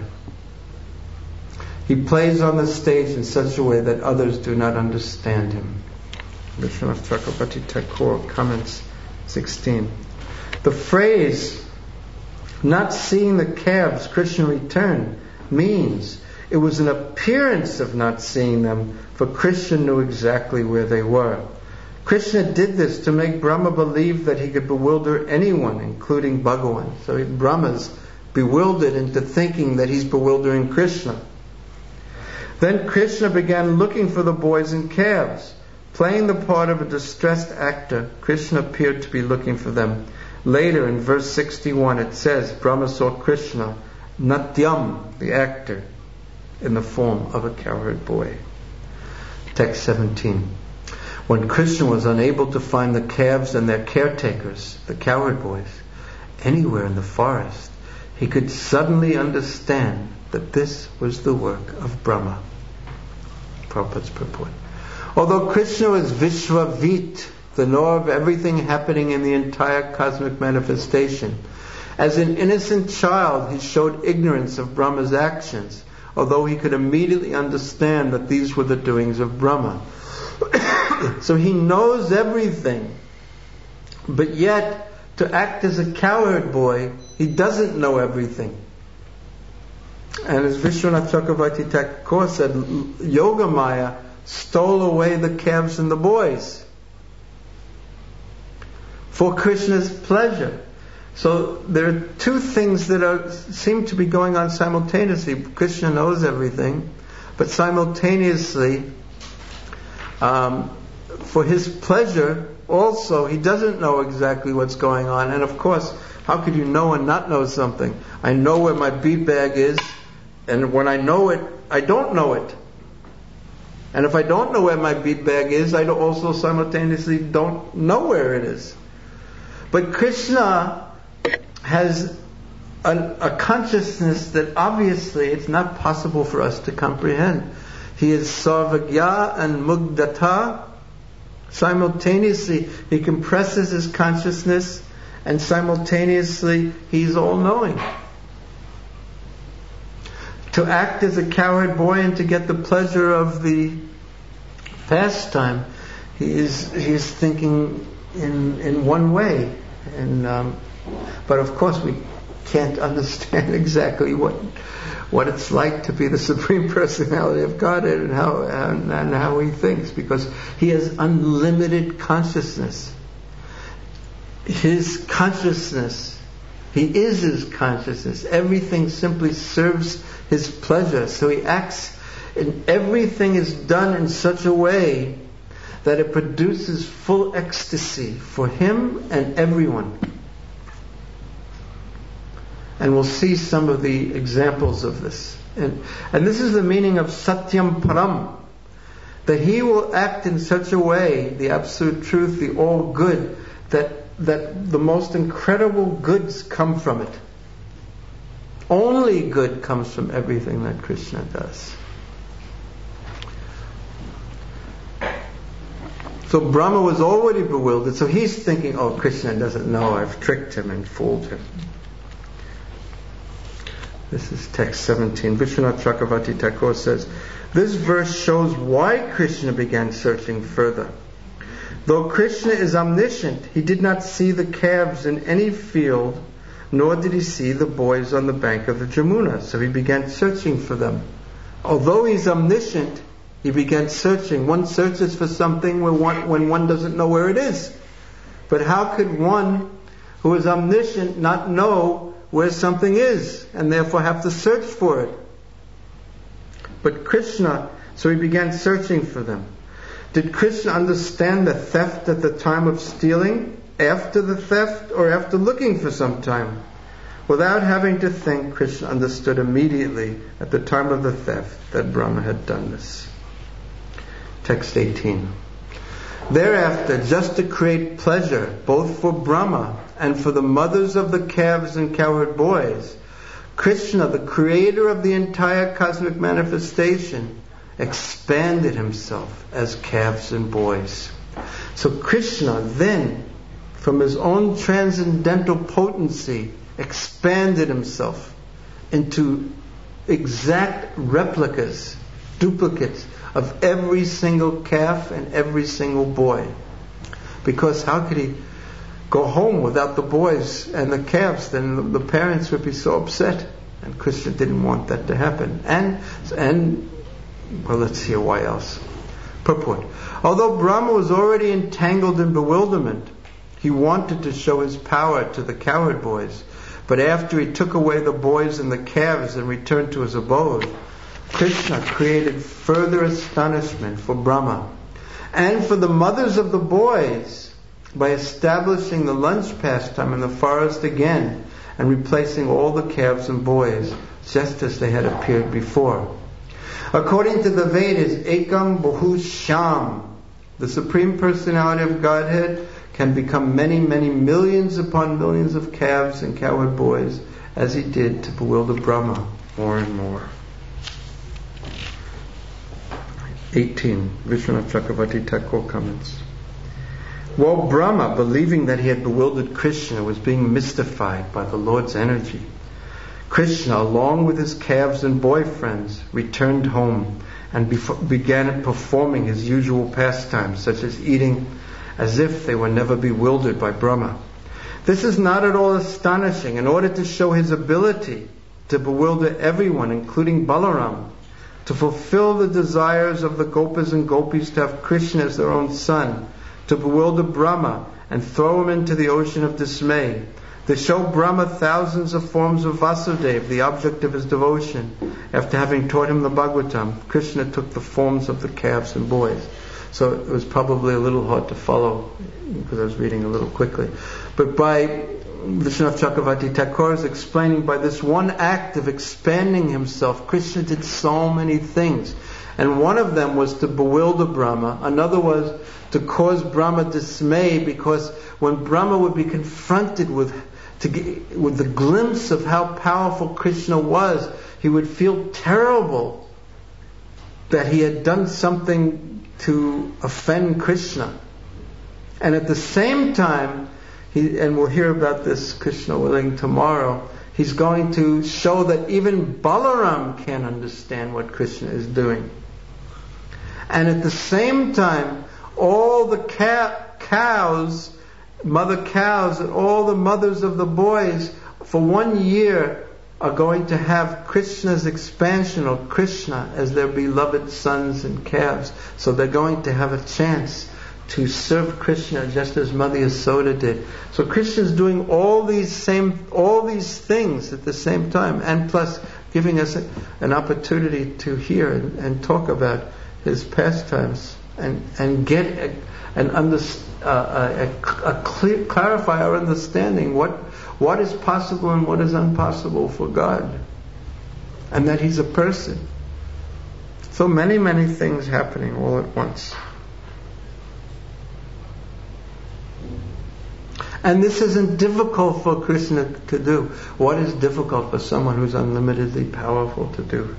He plays on the stage in such a way that others do not understand him. Vishwanath Chakravarti Thakur, comments 16. The phrase, not seeing the calves, Krishna returned, means it was an appearance of not seeing them, for Krishna knew exactly where they were. Krishna did this to make Brahma believe that he could bewilder anyone, including Bhagavan. So Brahma's bewildered into thinking that he's bewildering Krishna. Then Krishna began looking for the boys and calves. Playing the part of a distressed actor, Krishna appeared to be looking for them. Later in verse 61 it says, Brahma saw Krishna, Natyam, the actor, in the form of a cowherd boy. Text 17. When Krishna was unable to find the calves and their caretakers, the cowherd boys, anywhere in the forest, he could suddenly understand that this was the work of Brahma. Prabhupada's purport. Although Krishna was Vishvavit, the knower of everything happening in the entire cosmic manifestation, as an innocent child he showed ignorance of Brahma's actions, although he could immediately understand that these were the doings of Brahma. So he knows everything, but yet to act as a cowherd boy, he doesn't know everything. And as Vishwanath Chakravarti Thakur said, Yogamaya stole away the calves and the boys for Krishna's pleasure. So there are two things that seem to be going on simultaneously. Krishna knows everything, but simultaneously, for his pleasure also, he doesn't know exactly what's going on. And of course, how could you know and not know something? I know where my bead bag is, and when I know it, I don't know it. And if I don't know where my bead bag is, I also simultaneously don't know where it is. But Krishna has a consciousness that obviously it's not possible for us to comprehend. He is Sarvagya and Mugdata. Simultaneously, he compresses his consciousness, and simultaneously, he's all-knowing. To act as a cowherd boy and to get the pleasure of the pastime, he is thinking in one way, and but of course we can't understand exactly what it's like to be the Supreme Personality of Godhead and how he thinks, because he has unlimited consciousness. His consciousness, he is his consciousness. Everything simply serves his pleasure. So he acts, and everything is done in such a way that it produces full ecstasy for him and everyone. And we'll see some of the examples of this. And this is the meaning of Satyam Param, that he will act in such a way, the absolute truth, the all good, that the most incredible goods come from it. Only good comes from everything that Krishna does. So Brahma was already bewildered, so he's thinking, oh, Krishna doesn't know, I've tricked him and fooled him. This is text 17. Vishwanath Chakravarti Thakur says, this verse shows why Krishna began searching further. Though Krishna is omniscient, he did not see the calves in any field, nor did he see the boys on the bank of the Jamuna. So he began searching for them. Although he's omniscient, he began searching. One searches for something when one doesn't know where it is. But how could one who is omniscient not know where something is, and therefore have to search for it? But Krishna, so he began searching for them. Did Krishna understand the theft at the time of stealing, after the theft, or after looking for some time? Without having to think, Krishna understood immediately at the time of the theft that Brahma had done this. Text 18. Thereafter, just to create pleasure both for Brahma and for the mothers of the calves and cowherd boys, Krishna, the creator of the entire cosmic manifestation, expanded himself as calves and boys. So Krishna then, from his own transcendental potency, expanded himself into exact replicas, duplicates of every single calf and every single boy. Because how could he go home without the boys and the calves? Then the parents would be so upset. And Krishna didn't want that to happen. And well, let's hear why else. Purport. Although Brahma was already entangled in bewilderment, he wanted to show his power to the cowherd boys. But after he took away the boys and the calves and returned to his abode, Krishna created further astonishment for Brahma and for the mothers of the boys by establishing the lunch pastime in the forest again and replacing all the calves and boys just as they had appeared before. According to the Vedas, Ekam Bahu Sham, the Supreme Personality of Godhead, can become many, many millions upon millions of calves and cowherd boys, as he did to bewilder Brahma more and more. 18. Vishwanath Chakravarti Thakur comments. While Brahma, believing that he had bewildered Krishna, was being mystified by the Lord's energy, Krishna, along with his calves and boyfriends, returned home and began performing his usual pastimes, such as eating as if they were never bewildered by Brahma. This is not at all astonishing. In order to show his ability to bewilder everyone, including Balaram, to fulfill the desires of the Gopas and Gopis to have Krishna as their own son, to bewilder Brahma and throw him into the ocean of dismay, to show Brahma thousands of forms of Vasudeva, the object of his devotion. After having taught him the Bhagavatam, Krishna took the forms of the calves and boys. So it was probably a little hard to follow because I was reading a little quickly. But by Vishwanath Chakravarti Thakur is explaining, by this one act of expanding himself, Krishna did so many things. And one of them was to bewilder Brahma. Another was to cause Brahma dismay, because when Brahma would be confronted with the glimpse of how powerful Krishna was, he would feel terrible that he had done something to offend Krishna. And at the same time, and we'll hear about this, Krishna willing, tomorrow, he's going to show that even Balaram can't understand what Krishna is doing. And at the same time, all the cows, mother cows, and all the mothers of the boys, for 1 year, are going to have Krishna's expansion, or Krishna as their beloved sons and calves. So they're going to have a chance to serve Krishna just as Mother Yasoda did. So Krishna's doing all these things at the same time, and plus giving us an opportunity to hear and talk about his pastimes and get clarify our understanding what is possible and what is impossible for God, and that he's a person. So many, many things happening all at once. And this isn't difficult for Krishna to do. What is difficult for someone who's unlimitedly powerful to do?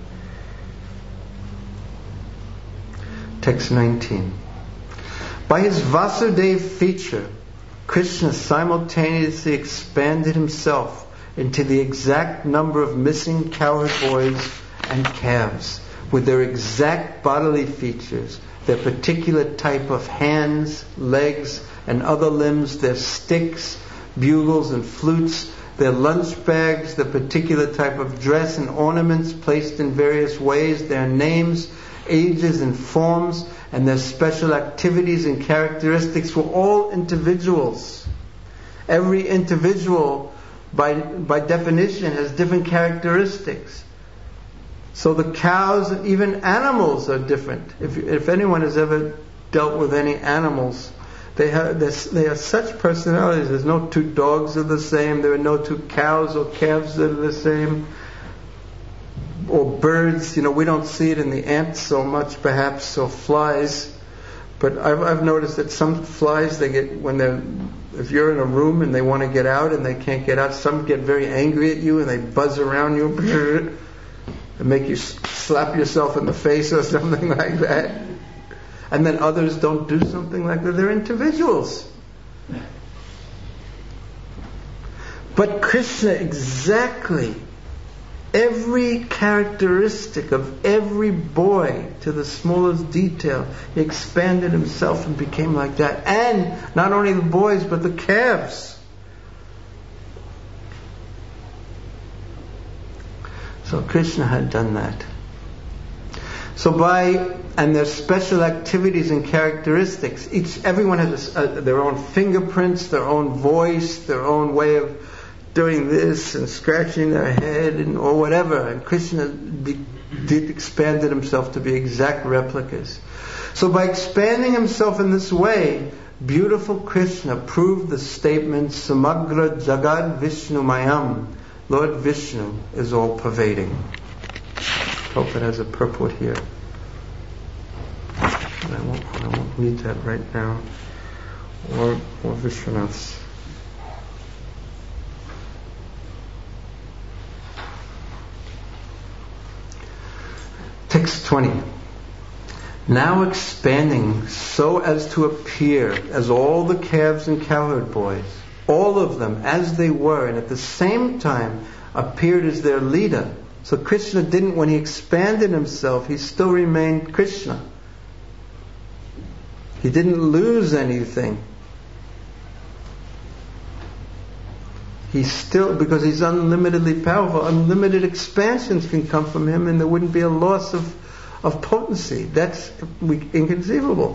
Text 19. By his Vasudeva feature, Krishna simultaneously expanded himself into the exact number of missing cowherd boys and calves, with their exact bodily features, their particular type of hands, legs, and other limbs, their sticks, bugles, and flutes, their lunch bags, their particular type of dress and ornaments placed in various ways, their names, ages, and forms, and their special activities and characteristics for all individuals. Every individual, by definition, has different characteristics. So the cows, even animals, are different. If anyone has ever dealt with any animals, They are such personalities. There's no two dogs are the same. There are no two cows or calves that are the same. Or birds, we don't see it in the ants so much, perhaps, or flies. But I've noticed that some flies, they get if you're in a room and they want to get out and they can't get out, some get very angry at you and they buzz around you and make you slap yourself in the face or something like that. And then others don't do something like that. They're individuals. But Krishna, exactly every characteristic of every boy to the smallest detail, he expanded himself and became like that. And not only the boys, but the calves. So Krishna had done that. So and there's special activities and characteristics. Everyone has their own fingerprints, their own voice, their own way of doing this and scratching their head or whatever. And Krishna expanded himself to be exact replicas. So by expanding himself in this way, beautiful Krishna proved the statement Samagra Jagad Vishnu Mayam. Lord Vishnu is all pervading. Hope it has a purport here. I won't read that right now. Or Vishwanath's. Text 20. Now expanding so as to appear as all the calves and cowherd boys, all of them as they were, and at the same time appeared as their leader. So Krishna didn't, when he expanded himself, he still remained Krishna. He didn't lose anything. He's still, because he's unlimitedly powerful, unlimited expansions can come from him and there wouldn't be a loss of potency. That's inconceivable.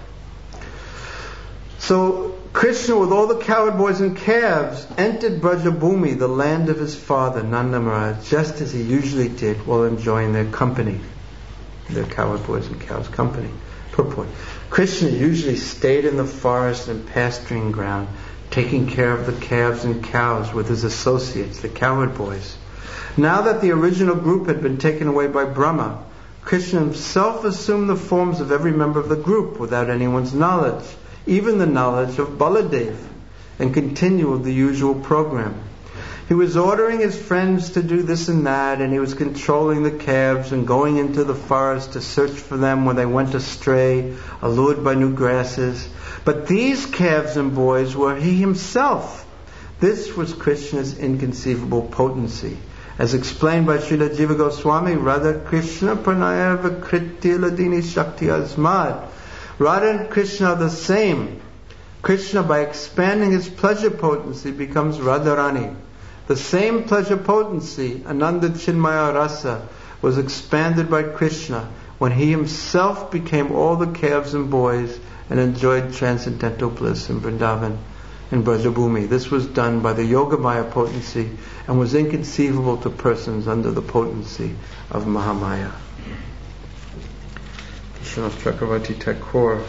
So Krishna, with all the cowherd boys and calves, entered Brajabhumi, the land of his father, Nanda Maharaj, just as he usually did while enjoying their company, their cowherd boys and cows' company. Purport. Krishna usually stayed in the forest and pasturing ground, taking care of the calves and cows with his associates, the cowherd boys. Now that the original group had been taken away by Brahma, Krishna himself assumed the forms of every member of the group without anyone's knowledge, even the knowledge of Baladev, and continued the usual program. He was ordering his friends to do this and that, and he was controlling the calves and going into the forest to search for them when they went astray, allured by new grasses. But these calves and boys were he himself. This was Krishna's inconceivable potency. As explained by Srila Jiva Goswami, Radha Krishna Pranaya Vakritya Ladini Shakti Asmad. Radha and Krishna are the same. Krishna, by expanding his pleasure potency, becomes Radharani. The same pleasure potency, Ananda Chinmaya Rasa, was expanded by Krishna when he himself became all the calves and boys and enjoyed transcendental bliss in Vrindavan, in Brajabhumi. This was done by the Yogamaya potency and was inconceivable to persons under the potency of Mahamaya. Vishwanath Chakravarti Thakur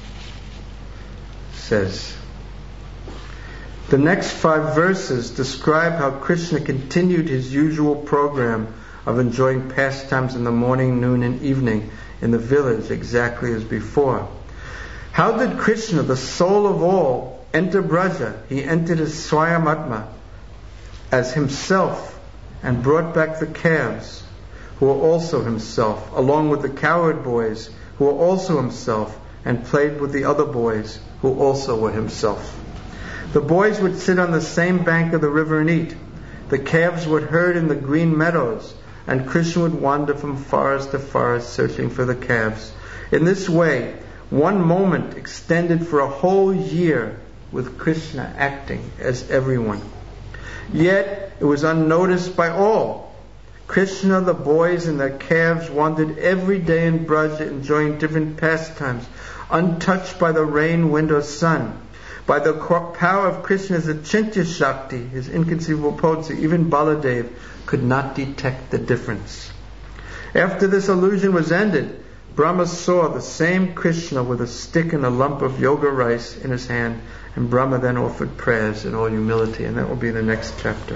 says, the next 5 verses describe how Krishna continued his usual program of enjoying pastimes in the morning, noon, and evening in the village exactly as before. How did Krishna, the soul of all, enter Braja? He entered as Swayamatma, as himself, and brought back the calves, who were also himself, along with the cowherd boys, who were also himself, and played with the other boys, who also were himself. The boys would sit on the same bank of the river and eat. The calves would herd in the green meadows, and Krishna would wander from forest to forest searching for the calves. In this way, one moment extended for a whole year with Krishna acting as everyone. Yet it was unnoticed by all. Krishna, the boys, and their calves wandered every day in Braja, enjoying different pastimes, untouched by the rain, wind, or sun. By the power of Krishna's Achintya Shakti, his inconceivable potency, even Baladev could not detect the difference. After this illusion was ended, Brahma saw the same Krishna with a stick and a lump of yoga rice in his hand, and Brahma then offered prayers in all humility, and that will be the next chapter.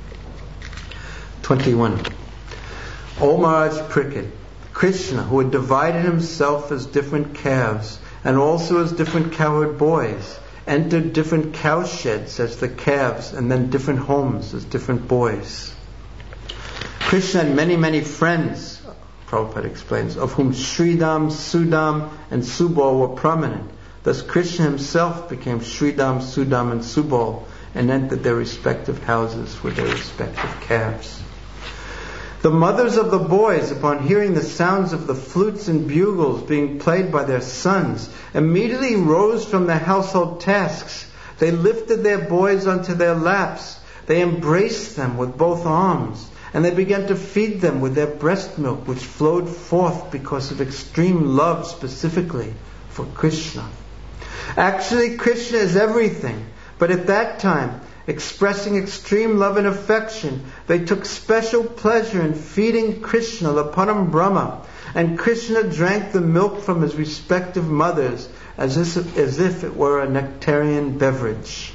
21. O Maharaj Parikshit, Krishna, who had divided himself as different calves and also as different cowherd boys, entered different cow sheds as the calves and then different homes as different boys. Krishna had many, many friends, Prabhupada explains, of whom Sridham, Sudam and Subal were prominent. Thus Krishna himself became Sridham, Sudam and Subal and entered their respective houses with their respective calves. The mothers of the boys, upon hearing the sounds of the flutes and bugles being played by their sons, immediately rose from their household tasks. They lifted their boys onto their laps. They embraced them with both arms, and they began to feed them with their breast milk, which flowed forth because of extreme love specifically for Krishna. Actually, Krishna is everything, but at that time, expressing extreme love and affection, they took special pleasure in feeding Krishna, the Param Brahma, and Krishna drank the milk from his respective mothers as if it were a nectarian beverage.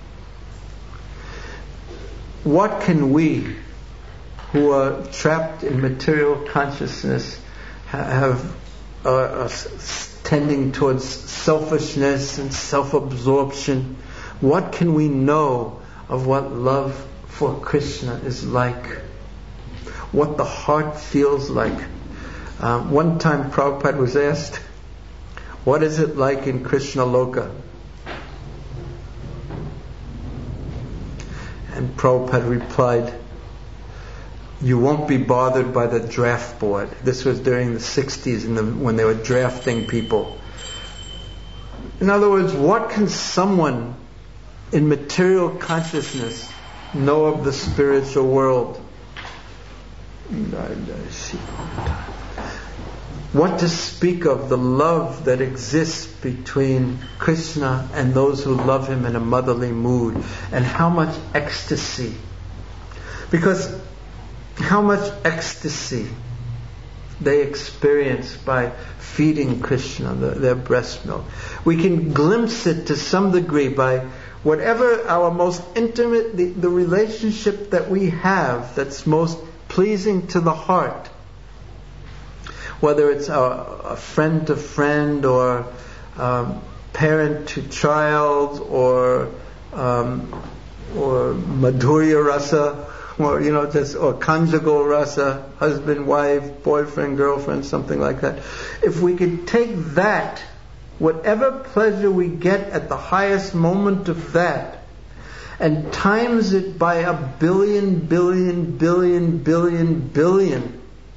What can we, who are trapped in material consciousness, have tending towards selfishness and self-absorption, what can we know of what love for Krishna is like? What the heart feels like? One time Prabhupada was asked, what is it like in Krishna Loka? And Prabhupada replied, you won't be bothered by the draft board. This was during the 60s when they were drafting people. In other words, what can someone in material consciousness know of the spiritual world? What to speak of the love that exists between Krishna and those who love him in a motherly mood, and how much ecstasy. Because how much ecstasy they experience by feeding Krishna their breast milk. We can glimpse it to some degree by whatever our most intimate, the relationship that we have that's most pleasing to the heart. Whether it's a friend to friend, or parent to child, or madhurya rasa, or conjugal rasa, husband, wife, boyfriend, girlfriend, something like that. If we could take that, whatever pleasure we get at the highest moment of that, and times it by 1 billion, billion, billion, billion, billion.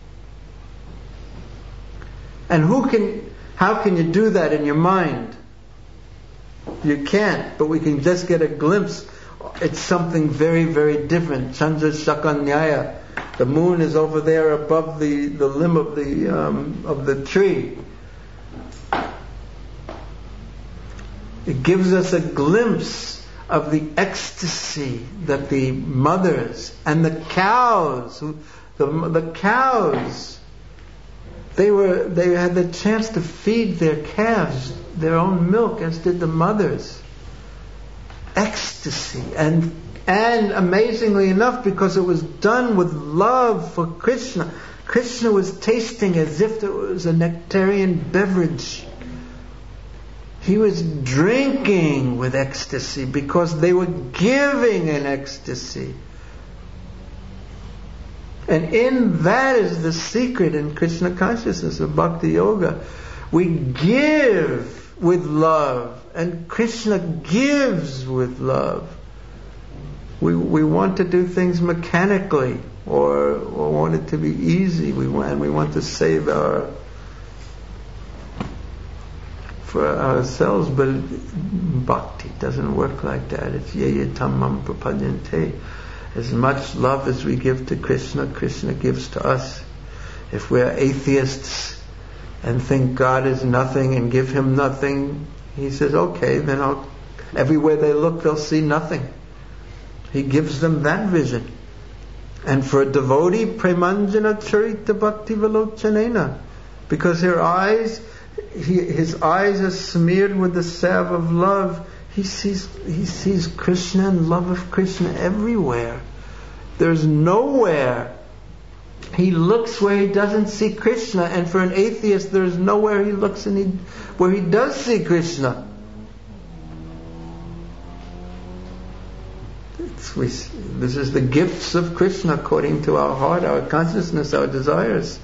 And how can you do that in your mind? You can't, but we can just get a glimpse. It's something very, very different. Chandra Shakanyaya. The moon is over there above the limb of the tree. It gives us a glimpse of the ecstasy that the mothers and the cows, they had the chance to feed their calves their own milk, as did the mothers. Ecstasy, and amazingly enough, because it was done with love for Krishna, Krishna was tasting as if it was a nectarian beverage. He was drinking with ecstasy because they were giving in ecstasy. And in that is the secret in Krishna consciousness of Bhakti Yoga. We give with love, and Krishna gives with love. We want to do things mechanically, or want it to be easy. We want to save for ourselves, but bhakti doesn't work like that. It's yayatamam prapadyante. As much love as we give to Krishna, Krishna gives to us. If we're atheists and think God is nothing and give him nothing, he says, okay, then everywhere they look they'll see nothing. He gives them that vision. And for a devotee, premanjana charita bhakti velochanena, Because his eyes are smeared with the salve of love. He sees Krishna and love of Krishna everywhere. There's nowhere he looks where he doesn't see Krishna, and for an atheist there's nowhere he looks where he does see Krishna. This is the gifts of Krishna according to our heart, our consciousness, our desires.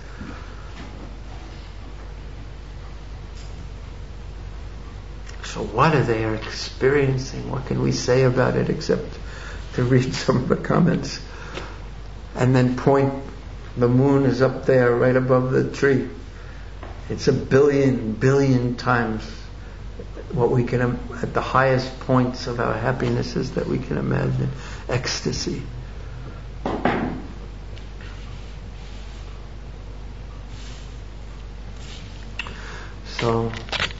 So what are they experiencing? What can we say about it except to read some of the comments? And then point, the moon is up there right above the tree. It's 1 billion times what we can, at the highest points of our happinesses that we can imagine. Ecstasy. So,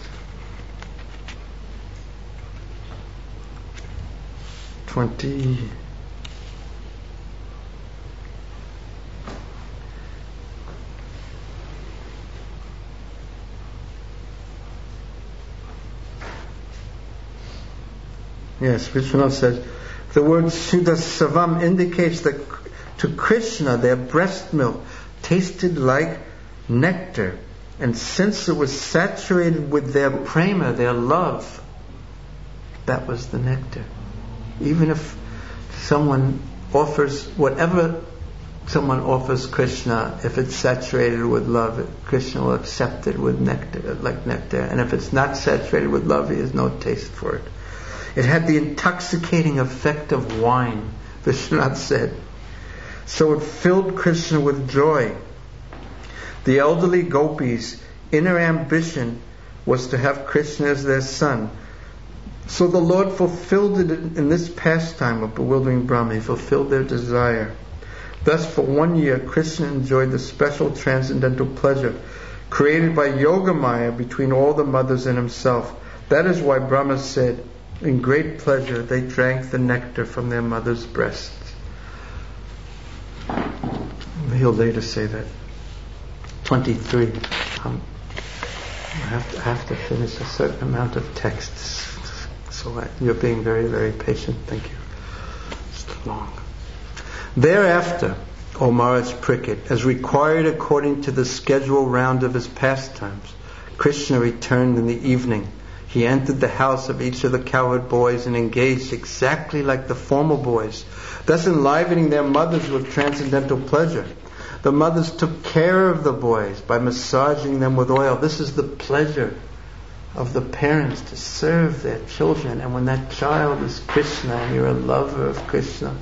Yes, Vishwanath says, the word Shuddha Savam indicates that to Krishna their breast milk tasted like nectar, and since it was saturated with their prema, their love, that was the nectar. Even if someone offers, whatever someone offers Krishna, if it's saturated with love, Krishna will accept it with nectar, like nectar. And if it's not saturated with love, he has no taste for it. It had the intoxicating effect of wine, Vishwanath said. So it filled Krishna with joy. The elderly gopis' inner ambition was to have Krishna as their son. So the Lord fulfilled it in this pastime of bewildering Brahma. He fulfilled their desire. Thus for 1 year, Krishna enjoyed the special transcendental pleasure created by Yogamaya between all the mothers and himself. That is why Brahma said, in great pleasure they drank the nectar from their mother's breasts. He'll later say that. 23. I have to finish a certain amount of texts. So you're being very, very patient. Thank you. It's long. Thereafter, O Maharaj Pricket, as required according to the schedule round of his pastimes, Krishna returned in the evening. He entered the house of each of the cowherd boys and engaged exactly like the former boys, thus enlivening their mothers with transcendental pleasure. The mothers took care of the boys by massaging them with oil. This is the pleasure of the parents, to serve their children. And when that child is Krishna and you're a lover of Krishna,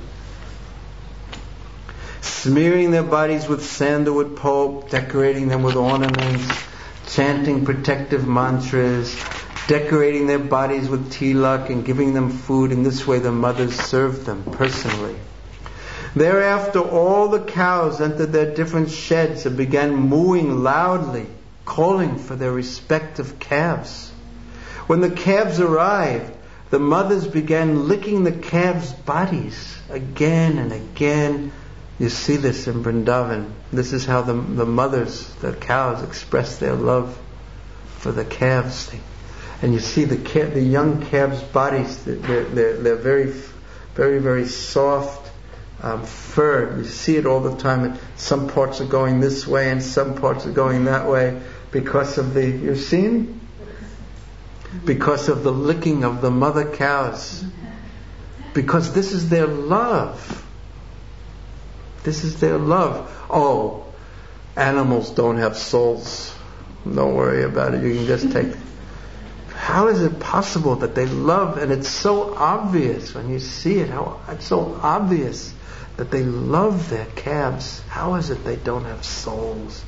smearing their bodies with sandalwood pulp, decorating them with ornaments, chanting protective mantras, decorating their bodies with tilak and giving them food. In this way the mothers served them personally. Thereafter all the cows entered their different sheds and began mooing loudly, calling for their respective calves. When the calves arrived, the mothers began licking the calves' bodies again and again. You see this in Vrindavan. This is how the mothers, the cows, express their love for the calves. And you see the young calves' bodies, they're very, very, very soft, fur. You see it all the time. And some parts are going this way and some parts are going that way because of you've seen? Because of the licking of the mother cows. Because this is their love. This is their love. Oh, animals don't have souls. Don't worry about it. You can just take... How is it possible that they love, and it's so obvious when you see it, how it's so obvious that they love their calves. How is it they don't have souls?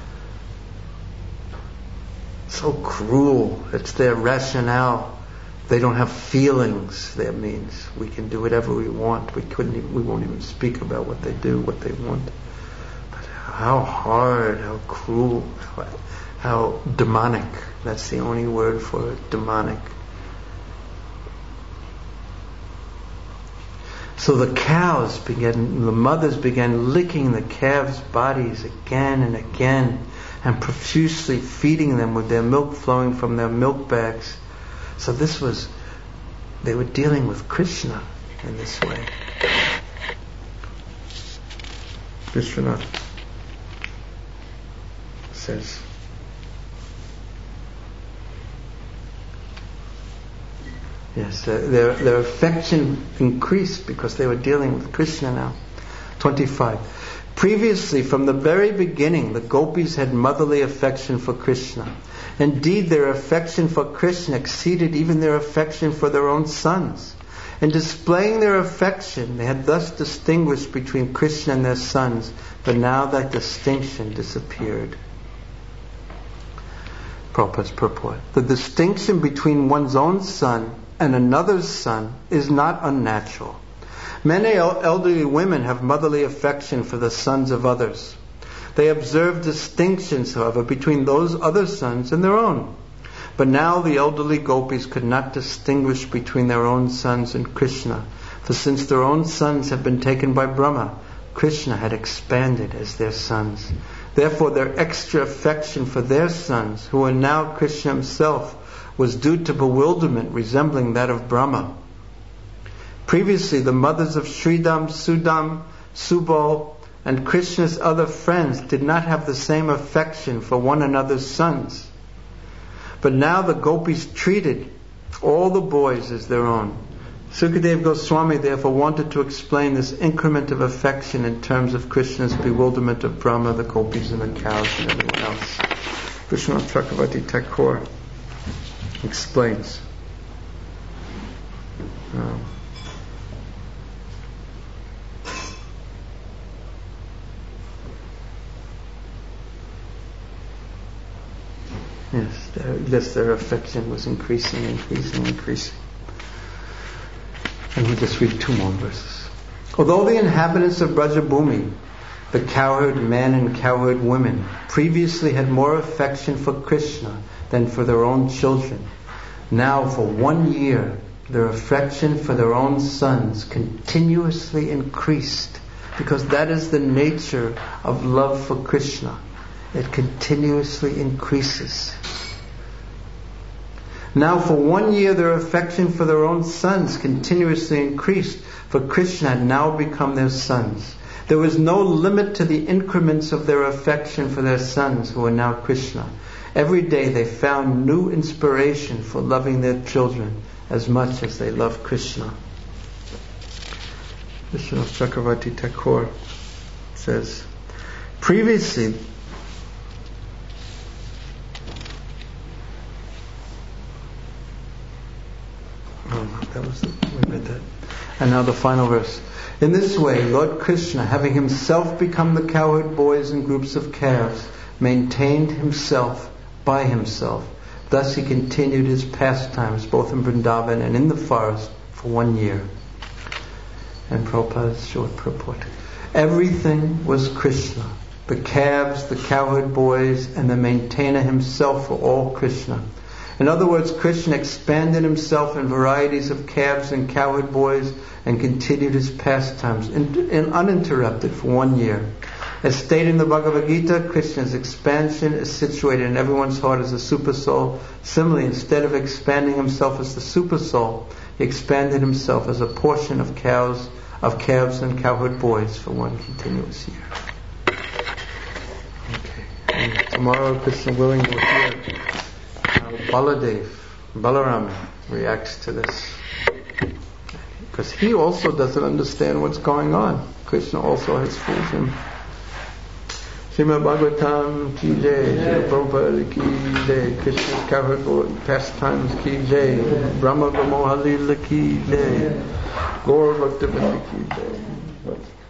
So cruel. It's their rationale. They don't have feelings. That means we can do whatever we want. We won't even speak about what they do, what they want. But how hard, how cruel, how demonic. That's the only word for it, demonic. So the mothers began licking the calves' bodies again and again. and profusely feeding them with their milk flowing from their milk bags. So they were dealing with Krishna in this way. Vishwanath says, yes, their affection increased because they were dealing with Krishna now. 25. Previously, from the very beginning, the gopis had motherly affection for Krishna. Indeed, their affection for Krishna exceeded even their affection for their own sons. In displaying their affection, they had thus distinguished between Krishna and their sons, but now that distinction disappeared. Prabhupada's purport. The distinction between one's own son and another's son is not unnatural. Many elderly women have motherly affection for the sons of others. They observe distinctions, however, between those other sons and their own. But now the elderly gopis could not distinguish between their own sons and Krishna, for since their own sons had been taken by Brahma, Krishna had expanded as their sons. Therefore their extra affection for their sons, who were now Krishna himself, was due to bewilderment resembling that of Brahma. Previously, the mothers of Sridham, Sudam, Subal, and Krishna's other friends did not have the same affection for one another's sons. But now the gopis treated all the boys as their own. Sukadeva Goswami therefore wanted to explain this increment of affection in terms of Krishna's bewilderment of Brahma, the gopis, and the cows, and everyone else. Vishwanath Chakravarti Thakur explains. Yes, their affection was increasing. And we'll just read 2 more verses. Although the inhabitants of Brajabhumi, the cowherd men and cowherd women, previously had more affection for Krishna than for their own children, now for 1 year their affection for their own sons continuously increased, because that is the nature of love for Krishna. It continuously increases. Now for 1 year their affection for their own sons continuously increased, for Krishna had now become their sons. There was no limit to the increments of their affection for their sons, who were now Krishna. Every day they found new inspiration for loving their children as much as they loved Krishna. Vishwanath Chakravarti Thakur says, previously, we read that. And now the final verse. In this way, Lord Krishna, having himself become the cowherd boys and groups of calves, maintained himself by himself. Thus he continued his pastimes both in Vrindavan and in the forest for 1 year. And Prabhupada's short purport. Everything was Krishna. The calves, the cowherd boys, and the maintainer himself were all Krishna. In other words, Krishna expanded himself in varieties of calves and cowherd boys and continued his pastimes uninterrupted for 1 year. As stated in the Bhagavad Gita, Krishna's expansion is situated in everyone's heart as a super soul. Similarly, instead of expanding himself as the super soul, he expanded himself as a portion of calves and cowherd boys for 1 continuous year. Okay. And tomorrow, Krishna willing, we'll hear how Balarama reacts to this. Because he also doesn't understand what's going on. Krishna also has fooled him. Srimad Bhagavatam ki jai, Srila Prabhupada ki jai, Krishna's cowherd pastimes ki jai, Brahma Brahmo Halila ki jai, Gaur Bhaktivinoda ki jai.